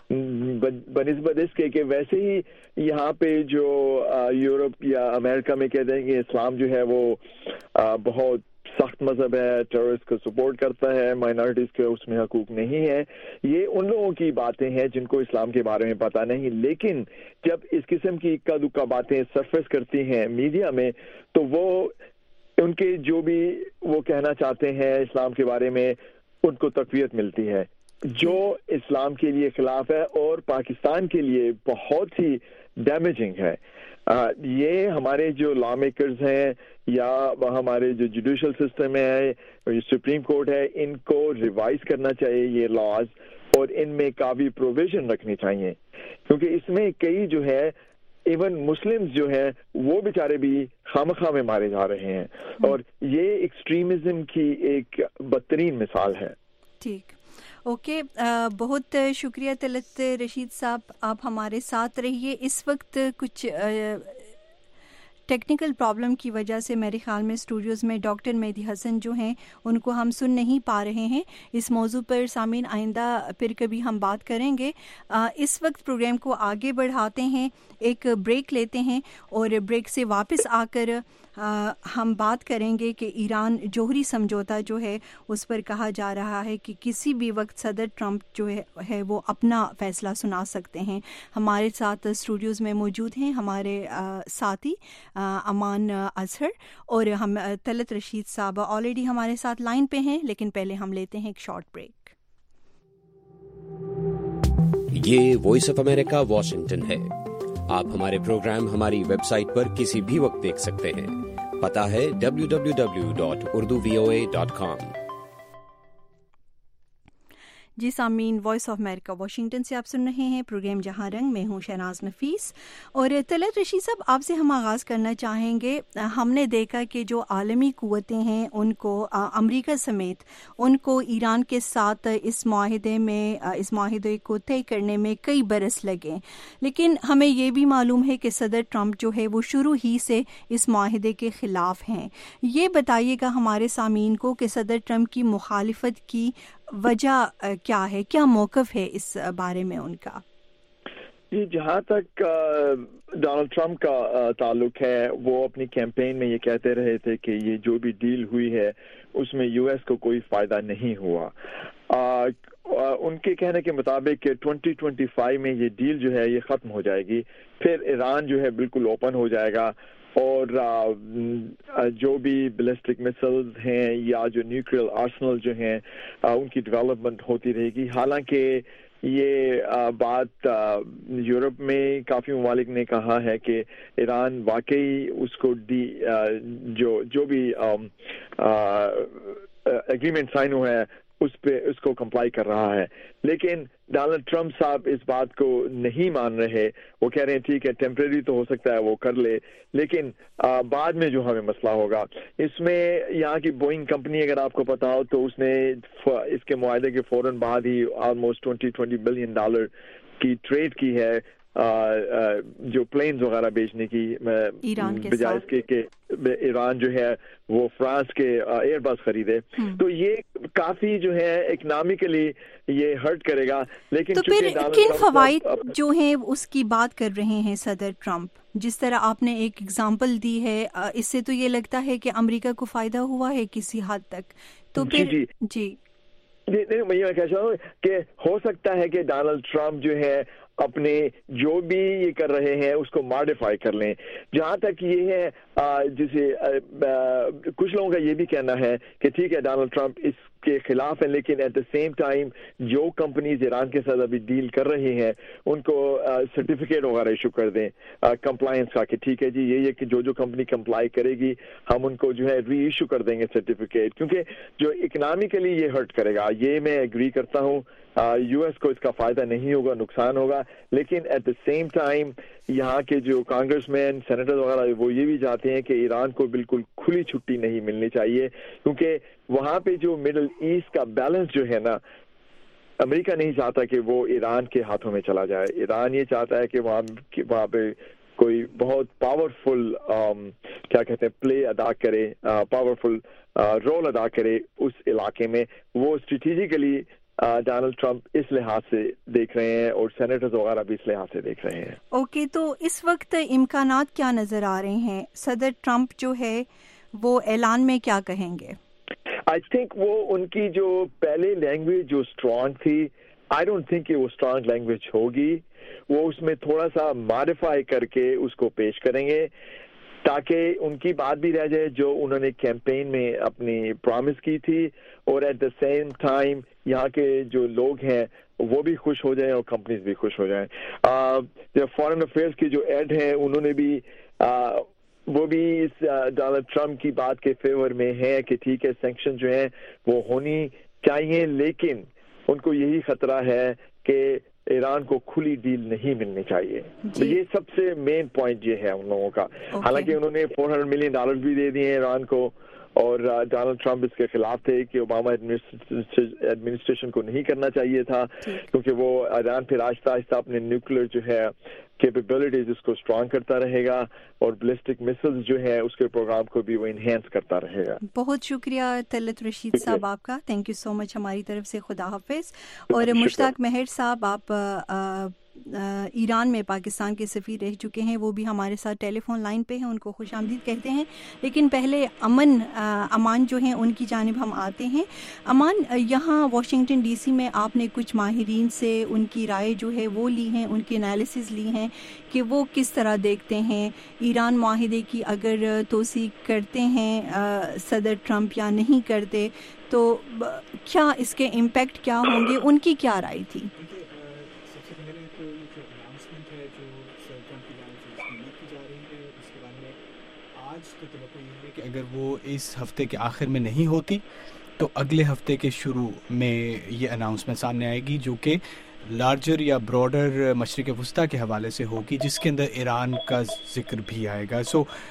بنسبت اس کے کہ ویسے ہی یہاں پہ جو یورپ یا امریکہ میں کہتے ہیں کہ اسلام جو ہے وہ بہت سخت مذہب ہے, ٹیررسٹ کو سپورٹ کرتا ہے, مائنورٹیز کے اس میں حقوق نہیں ہے. یہ ان لوگوں کی باتیں ہیں جن کو اسلام کے بارے میں پتہ نہیں, لیکن جب اس قسم کی اکا دکا باتیں سرفیس کرتی ہیں میڈیا میں تو وہ ان کے جو بھی وہ کہنا چاہتے ہیں اسلام کے بارے میں ان کو تقویت ملتی ہے, جو اسلام کے لیے خلاف ہے اور پاکستان کے لیے بہت ہی ڈیمیجنگ ہے. یہ ہمارے جو لا میکرز ہیں یا ہمارے جو جوڈیشل سسٹم ہے, سپریم کورٹ ہے, ان کو ریوائز کرنا چاہیے یہ لاز, اور ان میں کافی پروویژن رکھنی چاہیے, کیونکہ اس میں کئی جو ہے ایون مسلمز جو ہیں وہ بیچارے بھی خامخواہ میں مارے جا رہے ہیں, اور یہ ایکسٹریمزم کی ایک بدترین مثال ہے. ٹھیک, اوکے, بہت شکریہ طلعت رشید صاحب, آپ ہمارے ساتھ رہیے. اس وقت کچھ ٹیکنیکل پرابلم کی وجہ سے میرے خیال میں اسٹوڈیوز میں ڈاکٹر مہدی حسن جو ہیں ان کو ہم سن نہیں پا رہے ہیں. اس موضوع پر سامعین آئندہ پھر کبھی ہم بات کریں گے. اس وقت پروگرام کو آگے بڑھاتے ہیں, ایک بریک لیتے ہیں, اور بریک سے واپس آ کر ہم بات کریں گے کہ ایران جوہری سمجھوتا جو ہے اس پر کہا جا رہا ہے کہ کسی بھی وقت صدر ٹرمپ جو ہے وہ اپنا فیصلہ سنا سکتے ہیں. ہمارے ساتھ اسٹوڈیوز میں موجود ہیں ہمارے ساتھی امان اظہر, اور ہم طلعت رشید صاحب آلریڈی ہمارے ساتھ لائن پہ ہیں, لیکن پہلے ہم لیتے ہیں ایک شارٹ بریک. یہ وائس آف امریکہ واشنگٹن ہے. آپ ہمارے پروگرام ہماری ویب سائٹ پر کسی بھی وقت دیکھ سکتے ہیں. पता है www.urduvoa.com। जी सामीन, वॉइस ऑफ अमेरिका वाशिंगटन से आप सुन रहे हैं प्रोग्राम जहां रंग। मैं हूं शहनाज नफीस और तलत रशीद साहब, आपसे हम आगाज़ करना चाहेंगे। हमने देखा कि जो आलमी क़ुव्वतें हैं उनको अमेरिका समेत उनको ईरान के साथ इस माहिदे को तय करने में कई बरस लगे, लेकिन हमें ये भी मालूम है कि सदर ट्रंप जो है वो शुरू ही से इस माहिदे के ख़िलाफ़ हैं। ये बताइएगा हमारे सामीन को कि सदर ट्रंप की मुखालिफत की वजह क्या है, क्या मौक़िफ़ है इस बारे में उनका? जी, जहाँ तक डोनाल्ड ट्रंप का ताल्लुक है, वो अपनी कैंपेन में ये कहते रहे थे कि ये जो भी डील हुई है उसमें यूएस को कोई फ़ायदा नहीं हुआ। उनके कहने के मुताबिक कि 2025 में ये डील जो है ये ख़त्म हो जाएगी, फिर ईरान जो है बिल्कुल ओपन हो जाएगा और जो भी बैलिस्टिक मिसाइल्स हैं या जो न्यूक्लियर आर्सेनल जो हैं उनकी डेवलपमेंट होती रहेगी। हालांकि ये बात यूरोप में काफ़ी ममालिक ने कहा है कि ईरान वाकई उसको जो भी एग्रीमेंट साइन हुआ है उस पे उसको कंप्लाई कर रहा है, लेकिन डोनाल्ड ट्रंप साहब इस बात को नहीं मान रहे। वो कह रहे हैं ठीक है, टेम्परेरी तो हो सकता है वो कर ले, लेकिन बाद में जो हमें मसला होगा इसमें, यहाँ की बोइंग कंपनी अगर आपको पता हो तो उसने इसके मुआहदे के फौरन बाद ही ऑलमोस्ट $20 बिलियन की ट्रेड की है जो प्लेन्स वगैरह बेचने की, बजाय इसके कि ईरान जो है वो फ्रांस के एयरबस खरीदे। तो ये काफी जो है इकोनॉमिकली ये हर्ट करेगा। लेकिन तो फिर किन फवाइद जो हैं उसकी बात कर रहे हैं सदर ट्रंप? जिस तरह आपने एक एग्जांपल दी है, इससे तो ये लगता है कि अमेरिका को फायदा हुआ है किसी हद तक। तो फिर जी नहीं, मैं कह रहा हूँ कि हो सकता है कि डोनाल्ड ट्रंप जो है अपने जो भी ये कर रहे हैं उसको मॉडिफाई कर लें। जहाँ तक ये है जैसे कुछ लोगों का ये भी कहना है कि ठीक है डोनाल्ड ट्रंप इसके खिलाफ है, लेकिन एट द सेम टाइम जो कंपनीज ईरान के साथ अभी डील कर रही हैं उनको सर्टिफिकेट वगैरह इशू कर दें कंप्लायंस का, कि ठीक है जी ये कि जो कंपनी कंप्लाई करेगी हम उनको जो है री इशू कर देंगे सर्टिफिकेट, क्योंकि जो इकोनॉमिकली ये हर्ट करेगा। ये मैं एग्री करता हूँ, यूएस को इसका फायदा नहीं होगा, नुकसान होगा, लेकिन एट द सेम टाइम यहाँ के जो कांग्रेसमैन सेनेटर वगैरह वो ये भी चाहते हैं कि ईरान को बिल्कुल खुली छुट्टी नहीं मिलनी चाहिए, क्योंकि वहाँ पे जो मिडिल ईस्ट का बैलेंस जो है ना, अमेरिका नहीं चाहता कि वो ईरान के हाथों में चला जाए। ईरान ये चाहता है कि वहाँ पे कोई बहुत पावरफुल क्या कहते हैं प्ले अदा करे, पावरफुल रोल अदा करे उस इलाके में। वो स्ट्रेटेजिकली डोनाल्ड ट्रंप इस लिहाज से देख रहे हैं और सेनेटर्स वगैरह भी इस लिहाज से देख रहे हैं। ओके, तो इस वक्त इम्कानात क्या नजर आ रहे हैं? सदर ट्रंप जो है वो ऐलान में क्या कहेंगे? आई थिंक वो उनकी जो पहले लैंग्वेज जो स्ट्रांग थी, आई डोंट थिंक कि वो स्ट्रांग लैंग्वेज होगी। वो उसमें थोड़ा सा मॉडिफाई करके उसको पेश करेंगे ताकि उनकी बात भी रह जाए जो उन्होंने कैंपेन में अपनी प्रॉमिस की थी, और एट द सेम टाइम यहाँ के जो लोग हैं वो भी खुश हो जाएं और कंपनीज भी खुश हो जाएं। जो फॉरेन अफेयर्स की जो एड हैं उन्होंने भी वो भी इस डोनाल्ड ट्रंप की बात के फेवर में है कि ठीक है सैंक्शन जो है वो होनी चाहिए, लेकिन उनको यही खतरा है कि ईरान को खुली डील नहीं मिलनी चाहिए। तो ये सबसे मेन पॉइंट ये है उन लोगों का। हालांकि उन्होंने $400 मिलियन भी दे दिए ईरान को, और डोनाल्ड ट्रंप इसके खिलाफ थे कि ओबामा एडमिनिस्ट्रेशन को नहीं करना चाहिए था, क्योंकि वो ईरान फिर आहिस्ता आहिस्ता अपने न्यूक्लियर जो है कैपेबिलिटीज उसको स्ट्रॉन्ग करता रहेगा और बैलिस्टिक मिसाइल्स जो है उसके प्रोग्राम को भी वो इनहेंस करता रहेगा। बहुत शुक्रिया तलत रशीद साहब आपका, थैंक यू सो मच हमारी तरफ से। खुदा हाफिज। और मुश्ताक मेहर साहब, आप ईरान में पाकिस्तान के सफ़ीर रह चुके हैं, वो भी हमारे साथ टेलीफोन लाइन पे हैं, उनको खुशामदीद कहते हैं। लेकिन पहले अमान जो हैं उनकी जानिब हम आते हैं। अमान, यहाँ वाशिंगटन डीसी में आपने कुछ माहिरीन से उनकी राय जो है वो ली हैं, उनकी एनालिसिस ली हैं कि वो किस तरह देखते हैं ईरान माहिदे की, अगर तोसीक करते हैं सदर ट्रंप या नहीं करते, तो क्या इसके इम्पैक्ट क्या होंगे, उनकी क्या राय थी? آج تو توقع یہ ہے کہ اگر وہ اس ہفتے کے آخر میں نہیں ہوتی تو اگلے ہفتے کے شروع میں یہ اناؤنسمنٹ سامنے آئے گی، جو کہ لارجر یا براڈر مشرق وسطیٰ کے حوالے سے ہوگی، جس کے اندر ایران کا ذکر بھی آئے گا.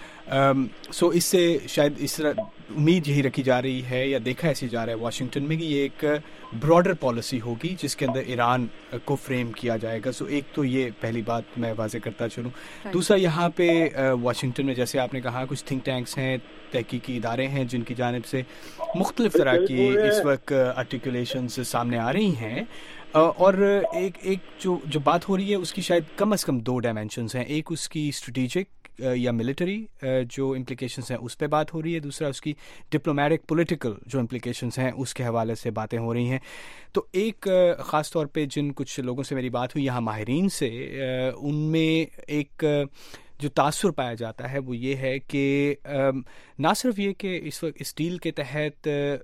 سو اس سے شاید اس طرح امید یہی رکھی جا رہی ہے یا دیکھا ایسے جا رہا ہے واشنگٹن میں کہ یہ ایک براڈر پالیسی ہوگی جس کے اندر ایران کو فریم کیا جائے گا. سو ایک تو یہ پہلی بات میں واضح کرتا چلوں. دوسرا، یہاں پہ واشنگٹن میں جیسے آپ نے کہا کچھ تھنک ٹینکس ہیں، تحقیقی ادارے ہیں جن کی جانب سے مختلف طرح کی اس وقت آرٹیکولیشنز سامنے آ رہی ہیں، اور ایک جو بات ہو رہی ہے اس کی شاید کم از کم 2 ڈائمینشنز ہیں. ایک اس کی اسٹریٹجک یا ملٹری جو امپلیکیشنز ہیں اس پہ بات ہو رہی ہے، دوسرا اس کی ڈپلومیٹک پولیٹیکل جو امپلیکیشنز ہیں اس کے حوالے سے باتیں ہو رہی ہیں. تو ایک خاص طور پہ جن کچھ لوگوں سے میری بات ہوئی یہاں ماہرین سے، ان میں ایک جو تاثر پایا جاتا ہے وہ یہ ہے کہ نہ صرف یہ کہ اس وقت اس ڈیل کے تحت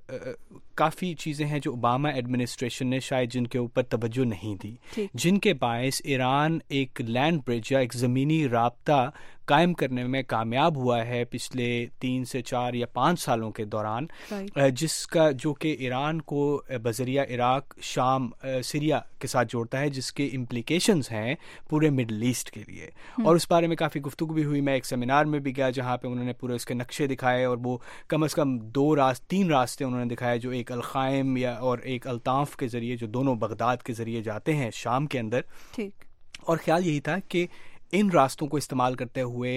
کافی چیزیں ہیں جو اوباما ایڈمنسٹریشن نے شاید جن کے اوپر توجہ نہیں دی، جن کے باعث ایران ایک لینڈ برج یا ایک زمینی رابطہ قائم کرنے میں کامیاب ہوا ہے پچھلے 3 سے 4 یا 5 سالوں کے دوران، جس کا جو کہ ایران کو بذریعہ عراق، شام، سیریا کے ساتھ جوڑتا ہے، جس کے امپلیکیشنز ہیں پورے مڈل ایسٹ کے لیے. اور اس بارے میں کافی گفتگو بھی ہوئی. میں ایک سیمینار میں بھی گیا جہاں پہ انہوں نے پورے اس کے نقشے دکھائے، اور وہ کم از کم 3 راستے انہوں نے دکھائے، جو ایک الخائم اور ایک الطاف کے ذریعے، جو دونوں بغداد کے ذریعے جاتے ہیں شام کے اندر. اور خیال یہی تھا کہ ان راستوں کو استعمال کرتے ہوئے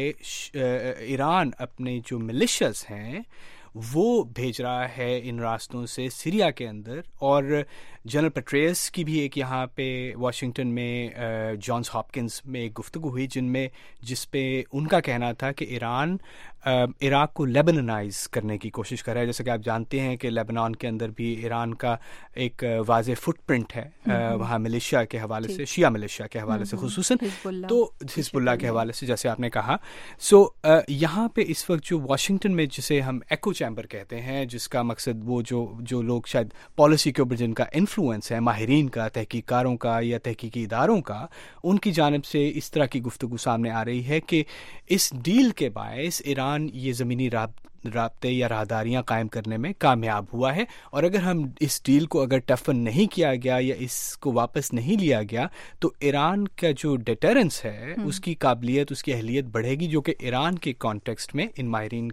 ایران اپنے جو ملیشیاز ہیں وہ بھیج رہا ہے ان راستوں سے سیریا کے اندر. اور جنرل پیٹریس کی بھی ایک یہاں پہ واشنگٹن میں جانس ہاپکنز میں ایک گفتگو ہوئی جس پہ ان کا کہنا تھا کہ ایران عراق کو لیبننائز کرنے کی کوشش کر رہا ہے. جیسا کہ آپ جانتے ہیں کہ لیبنان کے اندر بھی ایران کا ایک واضح فٹ پرنٹ ہے وہاں ملیشیا کے حوالے سے، شیعہ ملیشیا کے حوالے سے خصوصاً، تو حزب اللہ کے حوالے سے جیسے آپ نے کہا. سو یہاں پہ اس وقت جو واشنگٹن میں جسے ہم ایکو چیمبر کہتے ہیں، جس کا مقصد وہ جو لوگ شاید پالیسی کے اوپر جن کا انفلوئنس ہے، ماہرین کا، تحقیق کاروں کا یا تحقیقی اداروں کا، ان کی جانب سے اس طرح کی گفتگو سامنے آ رہی ہے کہ اس ڈیل کے باعث ایران یہ زمینی رابطے یا راہداریاں قائم کرنے میں کامیاب ہوا ہے. اور اگر ہم اس ڈیل کو اگر ٹفن نہیں کیا گیا یا اس کو واپس نہیں لیا گیا تو ایران کا جو ڈیٹرنس ہے اس کی قابلیت، اس کی اہلیت بڑھے گی، جو کہ ایران کے کانٹیکسٹ میں ان ماہرین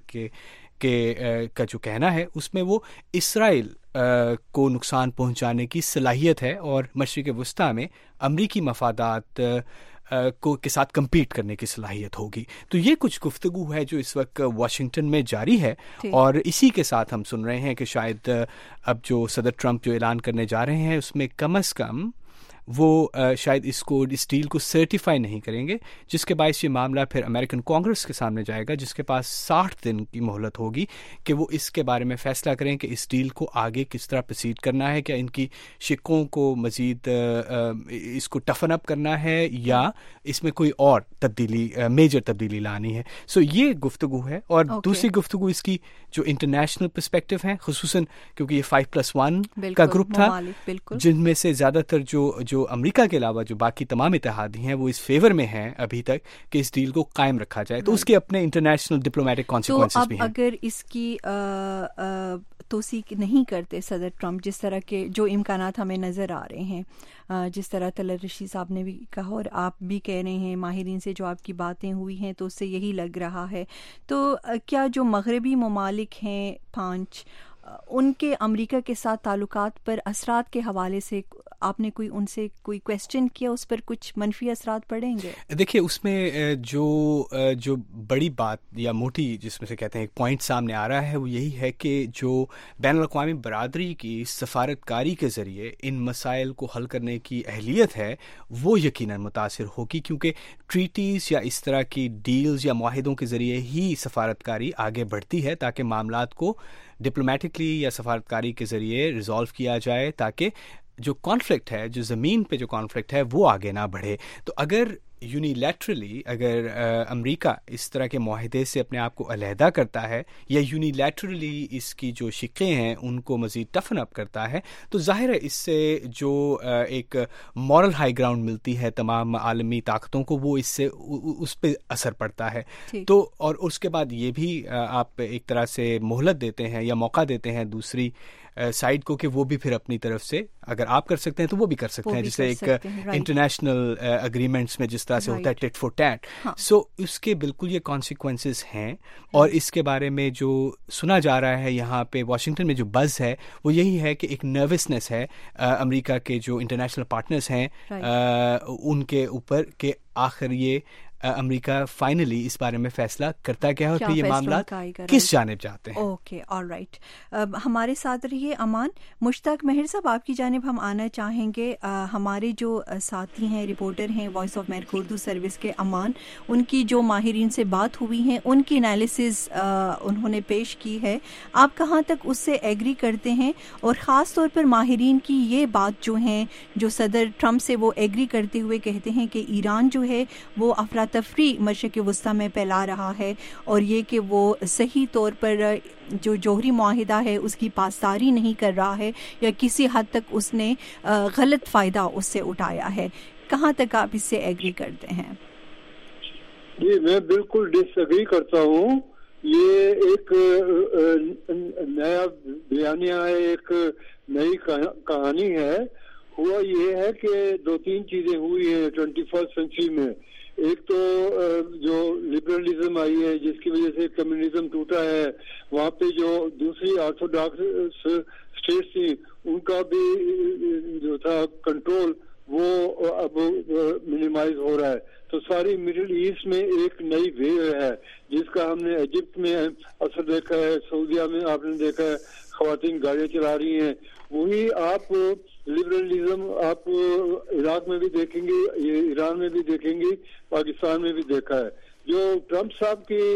کا جو کہنا ہے اس میں وہ اسرائیل کو نقصان پہنچانے کی صلاحیت ہے اور مشرق وسطیٰ میں امریکی مفادات کے ساتھ کمپیٹ کرنے کی صلاحیت ہوگی. تو یہ کچھ گفتگو ہے جو اس وقت واشنگٹن میں جاری ہے، اور اسی کے ساتھ ہم سن رہے ہیں کہ شاید اب جو صدر ٹرمپ جو اعلان کرنے جا رہے ہیں اس میں کم از کم وہ شاید اس ڈیل کو سرٹیفائی نہیں کریں گے، جس کے باعث یہ معاملہ پھر امریکن کانگریس کے سامنے جائے گا، جس کے پاس 60 دن کی مہلت ہوگی کہ وہ اس کے بارے میں فیصلہ کریں کہ اس ڈیل کو آگے کس طرح پروسیڈ کرنا ہے. کیا ان کی شکوں کو مزید اس کو ٹفن اپ کرنا ہے یا اس میں کوئی اور میجر تبدیلی لانی ہے. سو یہ گفتگو ہے. اور دوسری گفتگو اس کی جو انٹرنیشنل پرسپیکٹو ہے، خصوصاً کیونکہ یہ 5+1 کا گروپ تھا، جن میں سے زیادہ تر جو امریکہ کے علاوہ جو باقی تمام اتحادی ہیں وہ اس فیور میں ہیں ابھی تک کہ اس ڈیل کو قائم رکھا جائے. تو اس کے اپنے انٹرنیشنل ڈپلومیٹک کانسیکوینسز بھی ہیں. اگر اس کی توثیق نہیں کرتے صدر ٹرمپ، جس طرح کے جو امکانات ہمیں نظر آ رہے ہیں، جس طرح طلعت رشید صاحب نے بھی کہا اور آپ بھی کہہ رہے ہیں، ماہرین سے جو آپ کی باتیں ہوئی ہیں تو اس سے یہی لگ رہا ہے، تو کیا جو مغربی ممالک ہیں 5 ان کے امریکہ کے ساتھ تعلقات پر اثرات کے حوالے سے آپ نے ان سے کوئی کویسچن کیا، اس پر کچھ منفی اثرات پڑیں گے؟ دیکھیے اس میں جو بڑی بات یا موٹی جس میں سے کہتے ہیں ایک پوائنٹ سامنے آ رہا ہے وہ یہی ہے کہ جو بین الاقوامی برادری کی سفارتکاری کے ذریعے ان مسائل کو حل کرنے کی اہلیت ہے وہ یقیناً متاثر ہوگی، کیونکہ ٹریٹیز یا اس طرح کی ڈیلز یا معاہدوں کے ذریعے ہی سفارتکاری آگے بڑھتی ہے تاکہ معاملات کو ڈپلومیٹکلی یا سفارتکاری کے ذریعے ریزالو کیا جائے، تاکہ جو کانفلکٹ ہے، جو زمین پہ جو کانفلکٹ ہے وہ آگے نہ بڑھے. تو اگر یونیلیٹرلی اگر امریکہ اس طرح کے معاہدے سے اپنے آپ کو علیحدہ کرتا ہے یا یونیلیٹرلی اس کی جو شقیں ہیں ان کو مزید ٹفن اپ کرتا ہے تو ظاہر ہے اس سے جو ایک مورل ہائی گراؤنڈ ملتی ہے تمام عالمی طاقتوں کو وہ اس سے اس پہ اثر پڑتا ہے. تو اور اس کے بعد یہ بھی آپ ایک طرح سے مہلت دیتے ہیں یا موقع دیتے ہیں دوسری سائڈ کو کہ وہ بھی پھر اپنی طرف سے اگر آپ کر سکتے ہیں تو وہ بھی کر سکتے ہیں, جیسے ایک انٹرنیشنل اگریمنٹس میں جس طرح سے ہوتا ہے ٹیٹ فور ٹیٹ. سو اس کے بالکل یہ کانسیکوینسز ہیں, اور اس کے بارے میں جو سنا جا رہا ہے یہاں پہ واشنگٹن میں جو بز ہے وہ یہی ہے کہ ایک نروسنس ہے امریکہ کے جو انٹرنیشنل پارٹنرز ہیں ان کے اوپر کہ آخر یہ امریکہ فائنلی اس بارے میں فیصلہ کرتا کیا ہے کہ یہ معاملات کس جانب جاتے ہیں. Okay, all right. ہمارے ساتھ رہیے امان. مشتاق مہر صاحب, آپ کی جانب ہم آنا چاہیں گے. ہمارے جو ساتھی ہیں, رپورٹر ہیں voice of America Urdu service کے امان, ان کی جو ماہرین سے بات ہوئی ہیں ان کی انالیسز انہوں نے پیش کی ہے. آپ کہاں تک اس سے ایگری کرتے ہیں, اور خاص طور پر ماہرین کی یہ بات جو ہیں جو صدر ٹرمپ سے وہ ایگری کرتے ہوئے کہتے ہیں کہ ایران جو ہے وہ افراتفری مشرق وسطیٰ میں پھیلا رہا ہے, اور یہ کہ وہ صحیح طور پر جو جوہری معاہدہ ہے اس کی پاسداری نہیں کر رہا ہے, یا کسی حد تک اس نے غلط فائدہ اس سے اٹھایا ہے. کہاں تک آپ اس سے ایگری کرتے ہیں؟ جی میں بالکل ڈس ایگری کرتا ہوں. یہ ایک نیا بیانیہ ہے, ایک نئی کہانی ہے. ہوا یہ ہے کہ دو تین چیزیں ہوئی ہیں 21st سینچری میں. ایک تو جو لبرلزم آئی ہے جس کی وجہ سے کمیونزم ٹوٹا ہے, وہاں پہ جو دوسری آرتھوڈاکس اسٹیٹس تھی ان کا بھی جو تھا کنٹرول وہ اب منیمائز ہو رہا ہے. تو ساری مڈل ایسٹ میں ایک نئی ویو ہے جس کا ہم نے ایجپٹ میں اثر دیکھا ہے, سعودیہ میں آپ نے دیکھا ہے خواتین گاڑیاں چلا رہی ہیں. وہی آپ لبرلزم آپ عراق میں بھی دیکھیں گے, ایران میں بھی دیکھیں گے, پاکستان میں بھی دیکھا ہے. جو ٹرمپ صاحب کی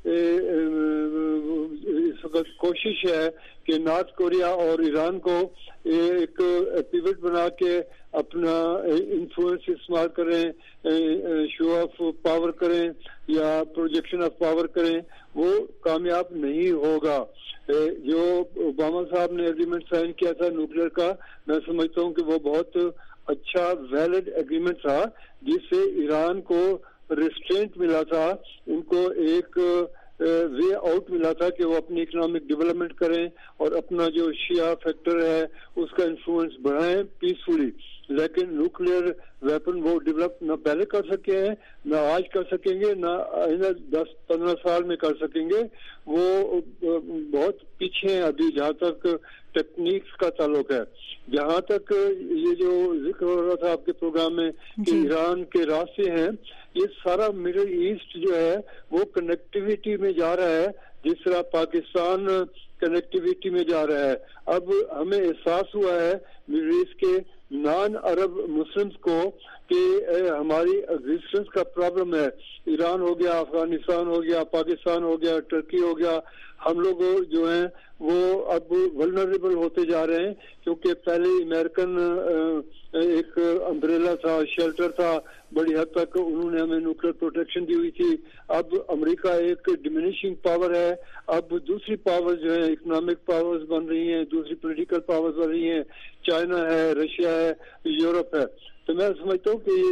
اس وقت کوشش ہے کہ نارتھ کوریا اور ایران کو ایک پیوٹ بنا کے اپنا انفلوئنس استعمال کریں, شو آف پاور کریں یا پروجیکشن آف پاور کریں, وہ کامیاب نہیں ہوگا. جو اوباما صاحب نے ایگریمنٹ سائن کیا تھا نیوکلیئر کا, میں سمجھتا ہوں کہ وہ بہت اچھا ویلڈ ایگریمنٹ تھا جس سے ایران کو ریسٹرینٹ ملا تھا, ان کو ایک وے آؤٹ ملا تھا کہ وہ اپنی اکنامک ڈیولپمنٹ کریں اور اپنا جو شیعہ فیکٹر ہے اس کا انفلوئنس بڑھائیں پیسفلی. لیکن نیوکلیئر ویپن وہ ڈیولپ نہ پہلے کر سکے ہیں, نہ آج کر سکیں گے, نہ آئندہ 10-15 سال میں کر سکیں گے. وہ بہت پیچھے ہیں ابھی جہاں تک ٹیکنیکس کا تعلق ہے. جہاں تک یہ جو ذکر ہو رہا تھا آپ کے پروگرام میں کہ ایران کے راستے ہیں, یہ سارا مڈل ایسٹ جو ہے وہ کنیکٹیویٹی میں جا رہا ہے جس طرح پاکستان کنیکٹیویٹی میں جا رہا ہے. اب ہمیں احساس ہوا ہے مڈل ایسٹ کے نان عرب مسلمز کو کہ ہماری ایگزسٹنس کا پرابلم ہے. ایران ہو گیا, افغانستان ہو گیا, پاکستان ہو گیا, ٹرکی ہو گیا, ہم لوگ جو ہیں وہ اب ولنریبل ہوتے جا رہے ہیں کیونکہ پہلے امریکن ایک امبریلا تھا, شیلٹر تھا, بڑی حد تک انہوں نے ہمیں نیوکلیئر پروٹیکشن دی ہوئی تھی. اب امریکہ ایک ڈیمینشنگ پاور ہے. اب دوسری پاور جو ہیں اکنامک پاورز بن رہی ہیں, دوسری پولیٹیکل پاورز بن رہی ہیں, چائنا ہے, رشیا ہے, یورپ ہے. تو میں سمجھتا ہوں کہ یہ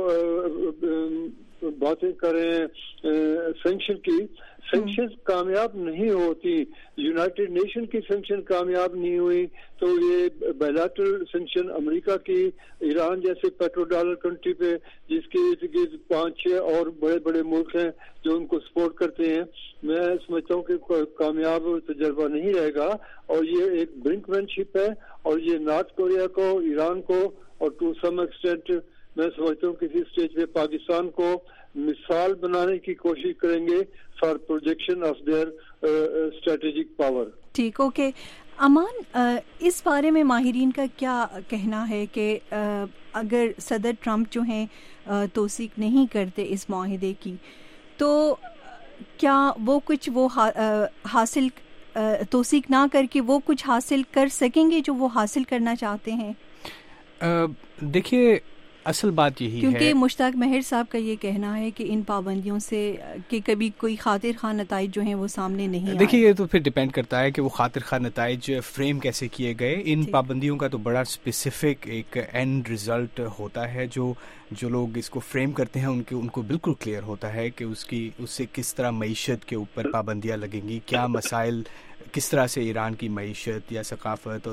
جو باتیں کر رہے ہیں سینکشن کی, سینکشن کامیاب نہیں ہوتی. یونائٹڈ نیشن کی سینکشن کامیاب نہیں ہوئی تو یہ بائیلیٹرل سینکشن امریکہ کی ایران جیسے پیٹرو ڈالر کنٹری پہ جس کے 5-6 اور بڑے بڑے ملک ہیں جو ان کو سپورٹ کرتے ہیں, میں سمجھتا ہوں کہ کامیاب تجربہ نہیں رہے گا. اور یہ ایک برنک مین شپ ہے, اور یہ نارتھ کوریا کو, ایران کو, اور ٹو سم ایکسٹینٹ میں سمجھتا ہوں کسی اسٹیج پہ پاکستان کو مثال بنانے کی کوشش کریں گے for projection of their strategic power. ٹھیک, اوکے. امان, اس بارے میں ماہرین کا کیا کہنا ہے کہ اگر صدر ٹرمپ جو ہیں توثیق نہیں کرتے اس معاہدے کی تو کیا وہ کچھ وہ حاصل توثیق نہ کر کے وہ کچھ حاصل کر سکیں گے جو وہ حاصل کرنا چاہتے ہیں؟ دیکھیے اصل بات یہی ہے کیونکہ مشتاق مہر صاحب کا یہ کہنا ہے کہ ان پابندیوں سے کہ کبھی کوئی خاطر خواہ نتائج جو ہیں وہ سامنے نہیں آئے. دیکھیے یہ تو پھر ڈیپینڈ کرتا ہے کہ وہ خاطر خواہ نتائج فریم کیسے کیے گئے. ان پابندیوں کا تو بڑا اسپیسیفک ایک اینڈ رزلٹ ہوتا ہے. جو لوگ اس کو فریم کرتے ہیں ان کو بالکل کلیئر ہوتا ہے کہ اس سے کس طرح معیشت کے اوپر پابندیاں لگیں گی, کیا مسائل, کس طرح سے ایران کی معیشت یا ثقافت اور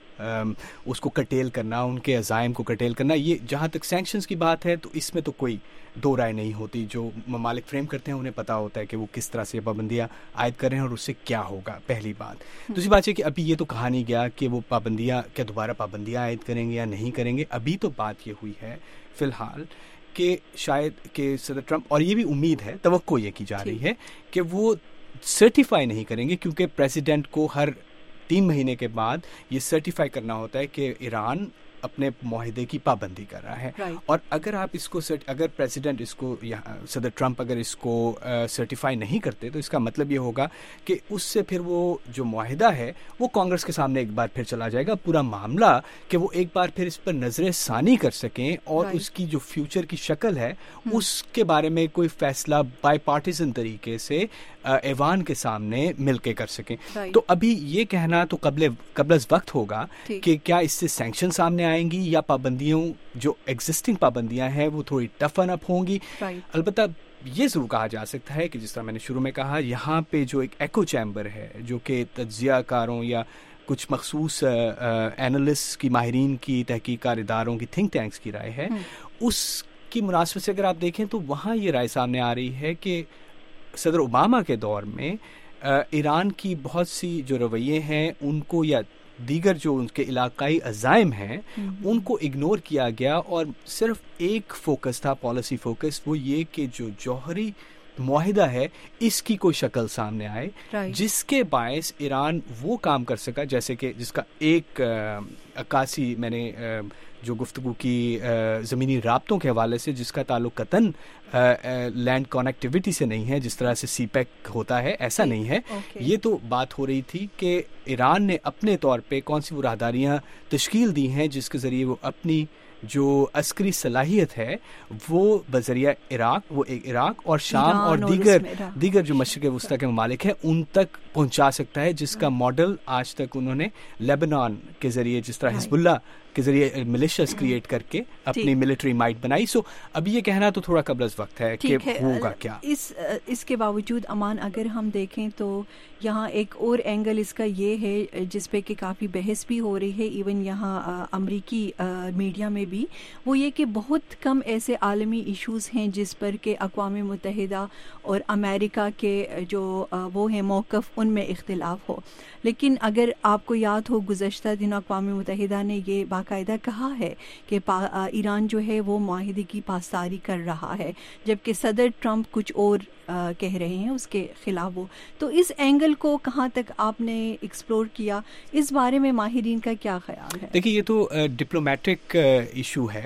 اس کو کٹیل کرنا, ان کے عزائم کو کٹیل کرنا. یہ جہاں تک سینکشنز کی بات ہے تو اس میں تو کوئی دو رائے نہیں ہوتی. جو ممالک فریم کرتے ہیں انہیں پتا ہوتا ہے کہ وہ کس طرح سے پابندیاں عائد کر رہے ہیں اور اس سے کیا ہوگا, پہلی بات. دوسری بات ہے کہ ابھی یہ تو کہا نہیں گیا کہ وہ پابندیاں کیا دوبارہ پابندیاں عائد کریں گے یا نہیں کریں گے. ابھی تو بات یہ ہوئی ہے فی الحال کہ شاید کہ صدر ٹرمپ, اور یہ بھی امید ہے, توقع یہ کی جا رہی ہے کہ وہ سرٹیفائی نہیں کریں گے, کیونکہ پریزیڈنٹ کو ہر 3 مہینے کے بعد یہ سرٹیفائی کرنا ہوتا ہے کہ ایران اپنے معاہدے کی پابندی کر رہا ہے. اور اگر آپ اس کو اگر پریزیڈنٹ اس کو صدر ٹرمپ اگر اس کو سرٹیفائی نہیں کرتے تو اس کا مطلب یہ ہوگا کہ اس سے پھر وہ جو معاہدہ ہے وہ کانگریس کے سامنے ایک بار پھر چلا جائے گا پورا معاملہ, کہ وہ ایک بار پھر اس پر نظر ثانی کر سکیں اور اس کی جو فیوچر کی شکل ہے اس کے بارے میں کوئی فیصلہ بائی پارٹیزن طریقے سے ایوان کے سامنے مل کے کر سکیں. تو ابھی یہ کہنا تو قبل از وقت ہوگا کہ کیا اس سے سینکشن سامنے آئیں گی یا پابندیوں جو ایگزسٹنگ پابندیاں ہیں وہ تھوڑی ٹفن اپ ہوں گی. البتہ یہ ضرور کہا جا سکتا ہے کہ جس طرح میں نے شروع میں کہا, یہاں پہ جو ایک ایکو چیمبر ہے جو کہ تجزیہ کاروں یا کچھ مخصوص اینالسٹ کی, ماہرین کی, تحقیق اداروں کی, تھنک ٹینکس کی رائے ہے, اس کی مناسبت سے اگر آپ دیکھیں تو وہاں یہ رائے سامنے آ رہی ہے کہ صدر اوباما کے دور میں ایران کی بہت سی جو رویے ہیں ان کو یا دیگر جو ان کے علاقائی عزائم ہیں ان کو اگنور کیا گیا, اور صرف ایک فوکس تھا, پالیسی فوکس, وہ یہ کہ جو جوہری معاہدہ ہے اس کی کوئی شکل سامنے آئے جس کے باعث ایران وہ کام کر سکا, جیسے کہ جس کا ایک عکاسی میں نے جو گفتگو کی زمینی رابطوں کے حوالے سے, جس کا تعلق قطن لینڈ کنیکٹیویٹی سے نہیں ہے جس طرح سے سی پیک ہوتا ہے, ایسا نہیں ہے. یہ تو بات ہو رہی تھی کہ ایران نے اپنے طور پہ کون سی وہ راہداریاں تشکیل دی ہیں جس کے ذریعے وہ اپنی جو عسکری صلاحیت ہے وہ بذریعہ عراق اور شام اور دیگر جو مشرق وسطی کے ممالک ہیں ان تک پہنچا سکتا ہے, جس کا ماڈل آج تک انہوں نے لیبنان کے ذریعے, جس طرح حزب اللہ کے ذریعے ملیشیاز کریٹ کر کے اپنی ملٹری مائٹ بنائی. سو ابھی یہ کہنا تو تھوڑا قبل از وقت ہے کہ ہوگا کیا. اس کے باوجود امان اگر ہم دیکھیں تو یہاں ایک اور اینگل اس کا یہ ہے جس پہ کہ کافی بحث بھی ہو رہی ہے ایون یہاں امریکی میڈیا میں بھی, وہ یہ کہ بہت کم ایسے عالمی ایشوز ہیں جس پر کہ اقوام متحدہ اور امریکہ کے جو وہ ہیں موقف ان میں اختلاف ہو. لیکن اگر آپ کو یاد ہو گزشتہ دنوں اقوام متحدہ نے یہ باقاعدہ کہا ہے کہ ایران جو ہے وہ معاہدے کی پاسداری کر رہا ہے, جبکہ صدر ٹرمپ کچھ اور کہہ رہے ہیں اس کے خلاف. وہ تو اس اینگل کو کہاں تک آپ نے ایکسپلور کیا, اس بارے میں ماہرین کا کیا خیال ہے؟ دیکھیے یہ تو ڈپلومیٹک ایشو ہے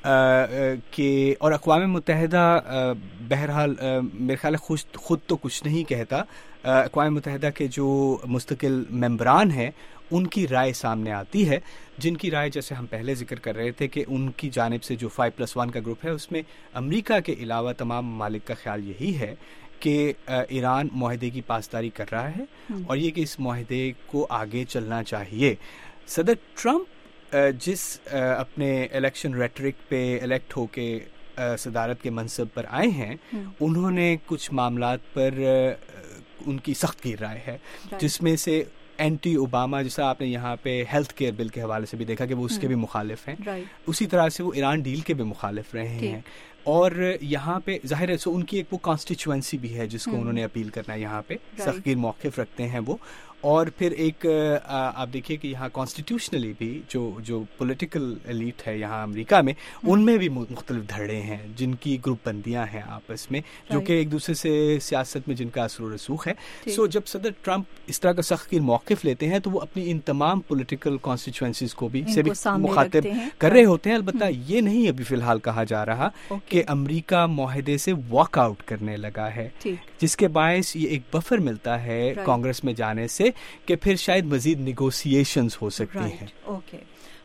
کہ, اور اقوام متحدہ بہرحال میرے خیال ہے خود تو کچھ نہیں کہتا. اقوام متحدہ کے جو مستقل ممبران ہیں ان کی رائے سامنے آتی ہے, جن کی رائے جیسے ہم پہلے ذکر کر رہے تھے کہ ان کی جانب سے جو 5+1 کا گروپ ہے اس میں امریکہ کے علاوہ تمام ممالک کا خیال یہی ہے کہ ایران معاہدے کی پاسداری کر رہا ہے اور یہ کہ اس معاہدے کو آگے چلنا چاہیے. صدر ٹرمپ جس اپنے الیکشن ریٹرک پہ الیکٹ ہو کے صدارت کے منصب پر آئے ہیں, انہوں نے کچھ معاملات پر ان کی سخت کی رائے ہے, جس میں سے اینٹی اوباما, جیسا آپ نے یہاں پہ ہیلتھ کیئر بل کے حوالے سے بھی دیکھا کہ وہ اس کے بھی مخالف ہیں, اسی طرح سے وہ ایران ڈیل کے بھی مخالف رہے ہیں. اور یہاں پہ ظاہر ہے ان کی ایک وہ کانسٹیچوئنسی بھی ہے جس کو انہوں نے اپیل کرنا ہے, یہاں پہ سختگیر موقف رکھتے ہیں وہ. اور پھر ایک آپ دیکھیے کہ یہاں کانسٹیٹیوشنلی بھی جو پولیٹیکل ایلیٹ ہے یہاں امریکہ میں, ان میں بھی مختلف دھڑے ہیں جن کی گروپ بندیاں ہیں آپس میں, جو کہ ایک دوسرے سے سیاست میں جن کا اثر و رسوخ ہے. سو جب صدر ٹرمپ اس طرح کا سخت موقف لیتے ہیں تو وہ اپنی ان تمام پولیٹیکل کانسٹیچوئنسیز کو بھی سے بھی مخاطب کر رہے ہوتے ہیں. البتہ یہ نہیں ابھی فی الحال کہا جا رہا کہ امریکہ معاہدے سے واک آؤٹ کرنے لگا ہے, جس کے باعث یہ ایک بفر ملتا ہے کانگریس میں جانے سے کہ پھر شاید مزید نیگوسیشنز ہو سکتی ہیں.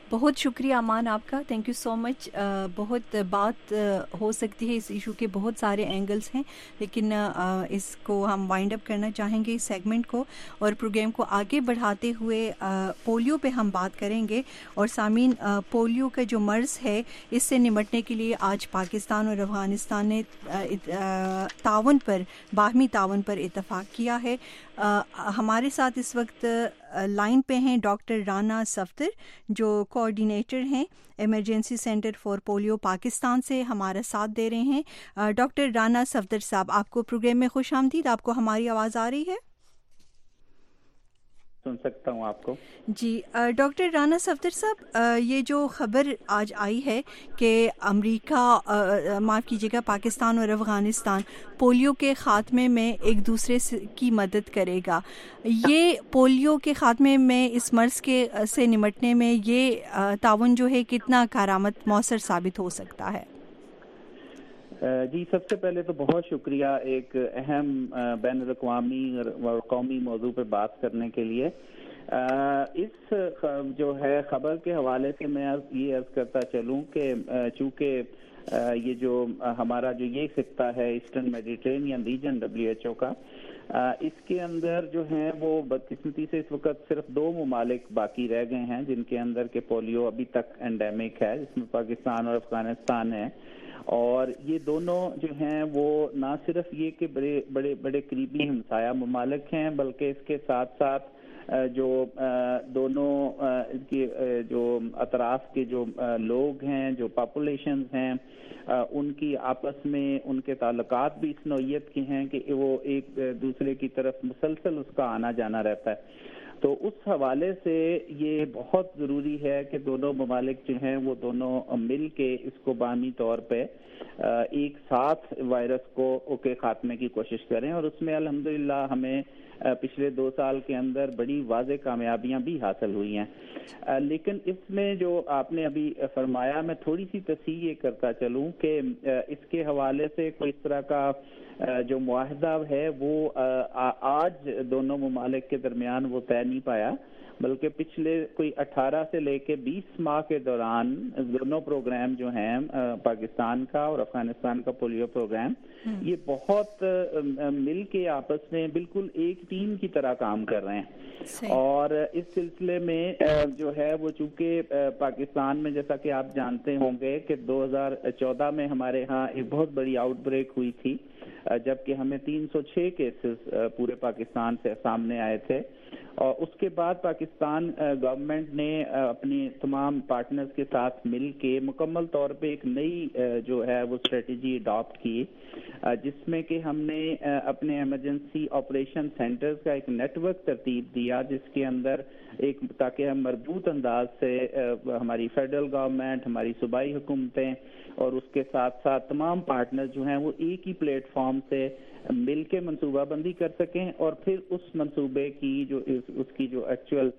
بہت شکریہ امان آپ کا, تھینک یو سو مچ. بہت بات ہو سکتی ہے اس ایشو کے, بہت سارے اینگلز ہیں, لیکن اس کو ہم وائنڈ اپ کرنا چاہیں گے اس سیگمنٹ کو, اور پروگرام کو آگے بڑھاتے ہوئے پولیو پہ ہم بات کریں گے. اور سامعین, پولیو کا جو مرض ہے اس سے نمٹنے کے لیے آج پاکستان اور افغانستان نے تعاون پر, باہمی تعاون پر اتفاق کیا ہے. ہمارے ساتھ اس وقت لائن پہ ہیں ڈاکٹر رانا صفدر, جو کوآرڈینیٹر ہیں emergency centre for polio Pakistan سے, ہمارا ساتھ دے رہے ہیں. ڈاکٹر رانا صفدر صاحب, آپ کو پروگرام میں خوش آمدید. آپ کو ہماری آواز آ رہی ہے؟ سن سکتا ہوں آپ کو. جی ڈاکٹر رانا صفدر صاحب, یہ جو خبر آج آئی ہے کہ امریکہ, معاف کیجیے گا, پاکستان اور افغانستان پولیو کے خاتمے میں ایک دوسرے کی مدد کرے گا, یہ پولیو کے خاتمے میں اس مرض کے سے نمٹنے میں یہ تعاون جو ہے کتنا کارآمد مؤثر ثابت ہو سکتا ہے؟ جی, سب سے پہلے تو بہت شکریہ ایک اہم بین الاقوامی اور قومی موضوع پہ بات کرنے کے لیے. اس جو ہے خبر کے حوالے سے میں یہ عرض کرتا چلوں کہ چونکہ یہ جو ہمارا جو یہ خطہ ہے ایسٹرن میڈیٹرینین ریجن WHO کا, اس کے اندر جو ہیں وہ بدقسمتی سے اس وقت صرف 2 ممالک باقی رہ گئے ہیں جن کے اندر کہ پولیو ابھی تک اینڈیمک ہے, جس میں پاکستان اور افغانستان ہے. اور یہ دونوں جو ہیں وہ نہ صرف یہ کہ بڑے قریبی ہمسایہ ممالک ہیں, بلکہ اس کے ساتھ ساتھ جو دونوں کے جو اطراف کے جو لوگ ہیں, جو پاپولیشنز ہیں, ان کی آپس میں ان کے تعلقات بھی اس نوعیت کے ہیں کہ وہ ایک دوسرے کی طرف مسلسل اس کا آنا جانا رہتا ہے. تو اس حوالے سے یہ بہت ضروری ہے کہ دونوں ممالک جو ہیں وہ دونوں مل کے اس کو باہمی طور پہ ایک ساتھ وائرس کو کے خاتمے کی کوشش کریں. اور اس میں الحمدللہ ہمیں پچھلے 2 سال کے اندر بڑی واضح کامیابیاں بھی حاصل ہوئی ہیں. لیکن اس میں جو آپ نے ابھی فرمایا, میں تھوڑی سی تصحیح یہ کرتا چلوں کہ اس کے حوالے سے کوئی اس طرح کا جو معاہدہ ہے وہ آج دونوں ممالک کے درمیان وہ طے نہیں پایا, بلکہ پچھلے کوئی 18 سے لے کے 20 ماہ کے دوران دونوں پروگرام جو ہیں پاکستان کا اور افغانستان کا پولیو پروگرام, یہ بہت مل کے آپس میں بالکل ایک ٹیم کی طرح کام کر رہے ہیں. اور اس سلسلے میں جو ہے وہ چونکہ پاکستان میں جیسا کہ آپ جانتے ہوں گے کہ 2014 میں ہمارے ہاں ایک بہت بڑی آؤٹ بریک ہوئی تھی, جبکہ ہمیں 306 کیسز پورے پاکستان سے سامنے آئے تھے. اور اس کے بعد پاکستان گورنمنٹ نے اپنی تمام پارٹنرز کے ساتھ مل کے مکمل طور پہ ایک نئی جو ہے وہ اسٹریٹجی اڈاپٹ کی, جس میں کہ ہم نے اپنے ایمرجنسی آپریشن سینٹرز کا ایک نیٹ ورک ترتیب دیا, جس کے اندر ایک تاکہ ہم مربوط انداز سے ہماری فیڈرل گورنمنٹ, ہماری صوبائی حکومتیں اور اس کے ساتھ ساتھ تمام پارٹنرز جو ہیں وہ ایک ہی پلیٹ فارم سے مل کے منصوبہ بندی کر سکیں, اور پھر اس منصوبے کی جو اس کی جو ایکچوئل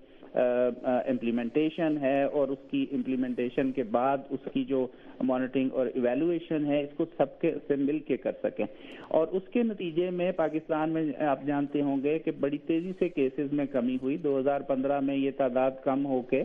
امپلیمنٹیشن ہے اور اس کی امپلیمنٹیشن کے بعد اس کی جو مانیٹرنگ اور ایویلویشن ہے, اس کو سب کے سے مل کے کر سکیں. اور اس کے نتیجے میں پاکستان میں آپ جانتے ہوں گے کہ بڑی تیزی سے کیسز میں کمی ہوئی. 2015 میں یہ تعداد کم ہو کے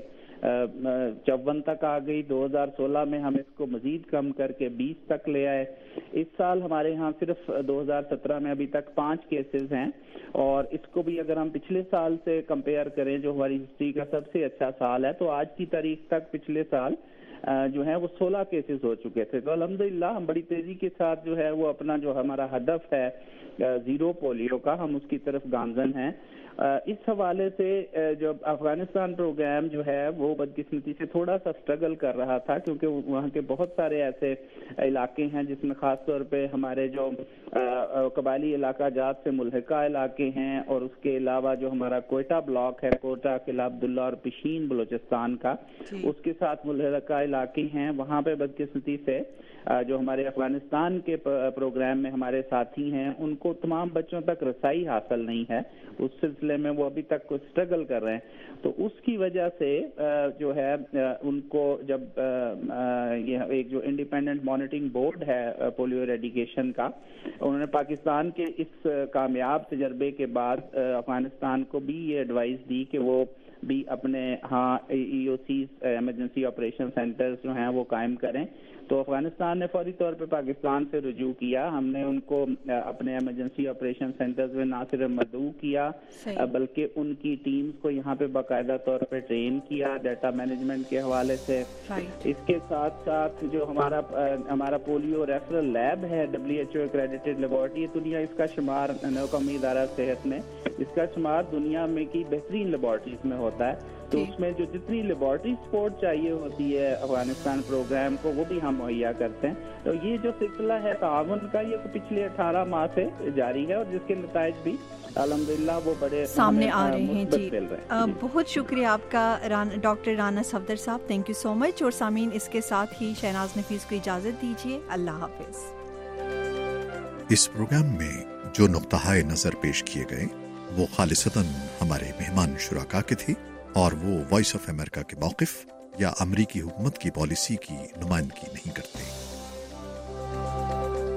54 تک آ گئی. 2016 میں ہم اس کو مزید کم کر کے 20 تک لے آئے. اس سال ہمارے ہاں صرف 2017 میں ابھی تک 5 کیسز ہیں, اور اس کو بھی اگر ہم پچھلے سال سے کمپیئر کریں جو ہماری ہسٹری کا سب سے اچھا سال ہے, تو آج کی تاریخ تک پچھلے سال جو ہے وہ 16 کیسز ہو چکے تھے. تو الحمدللہ ہم بڑی تیزی کے ساتھ جو ہے وہ اپنا جو ہمارا ہدف ہے زیرو پولیو کا, ہم اس کی طرف گامزن ہیں. اس حوالے سے جو افغانستان پروگرام جو ہے وہ بدقسمتی سے تھوڑا سا سٹرگل کر رہا تھا, کیونکہ وہاں کے بہت سارے ایسے علاقے ہیں جس میں خاص طور پہ ہمارے جو قبائلی علاقہ جات سے ملحقہ علاقے ہیں, اور اس کے علاوہ جو ہمارا کوئٹہ بلاک ہے, کوئٹہ قلعہ عبداللہ اور پشین بلوچستان کا, اس کے ساتھ ملحقہ علاقے ہیں. وہاں پہ بدقسمتی سے جو ہمارے افغانستان کے پروگرام میں ہمارے ساتھی ہیں ان کو تمام بچوں تک رسائی حاصل نہیں ہے. اس سلسلے میں وہ ابھی تک کچھ سٹرگل کر رہے ہیں. تو اس کی وجہ سے جو ہے ان کو جب یہ ایک جو انڈیپینڈنٹ مانیٹرنگ بورڈ ہے پولیو ایریڈیکیشن کا, انہوں نے پاکستان کے اس کامیاب تجربے کے بعد افغانستان کو بھی یہ ایڈوائز دی کہ وہ بھی اپنے EOCs ایمرجنسی آپریشن سینٹرز جو ہیں وہ قائم کریں. تو افغانستان نے فوری طور پہ پاکستان سے رجوع کیا. ہم نے ان کو اپنے ایمرجنسی آپریشن سینٹرز میں نہ صرف مدعو کیا بلکہ ان کی ٹیمز کو یہاں پہ باقاعدہ طور پہ ٹرین کیا ڈیٹا مینجمنٹ کے حوالے سے. اس کے ساتھ ساتھ جو ہمارا پولیو ریفرل لیب ہے WHO ایکریڈیٹڈ لیبارٹری, دنیا اس کا شمار قومی ادارہ صحت میں اس کا شمار دنیا میں کی بہترین لیبارٹریز میں ہوتا ہے. تو اس میں جو جتنی لیبارٹری سپورٹ چاہیے ہوتی ہے افغانستان پروگرام کو وہ بھی ہم مہیا کرتے ہیں. تو یہ جو سلسلہ ہے تعاون کا یہ پچھلے 18 ماہ سے جاری ہے اور جس کے نتائج بھی الحمدللہ وہ بڑے سامنے آ رہے ہیں. جی بہت شکریہ آپ کا ڈاکٹر رانا صفدر صاحب, تھینک یو سو مچ. اور سامعین اس کے ساتھ ہی شہناز نفیس کو اجازت دیجیے. اللہ حافظ. اس پروگرام میں جو نقطہ نظر پیش کیے گئے وہ خالصتاً ہمارے مہمان شرکاء کے تھے اور وہ وائس آف امریکہ کے موقف یا امریکی حکومت کی پالیسی کی نمائندگی نہیں کرتے.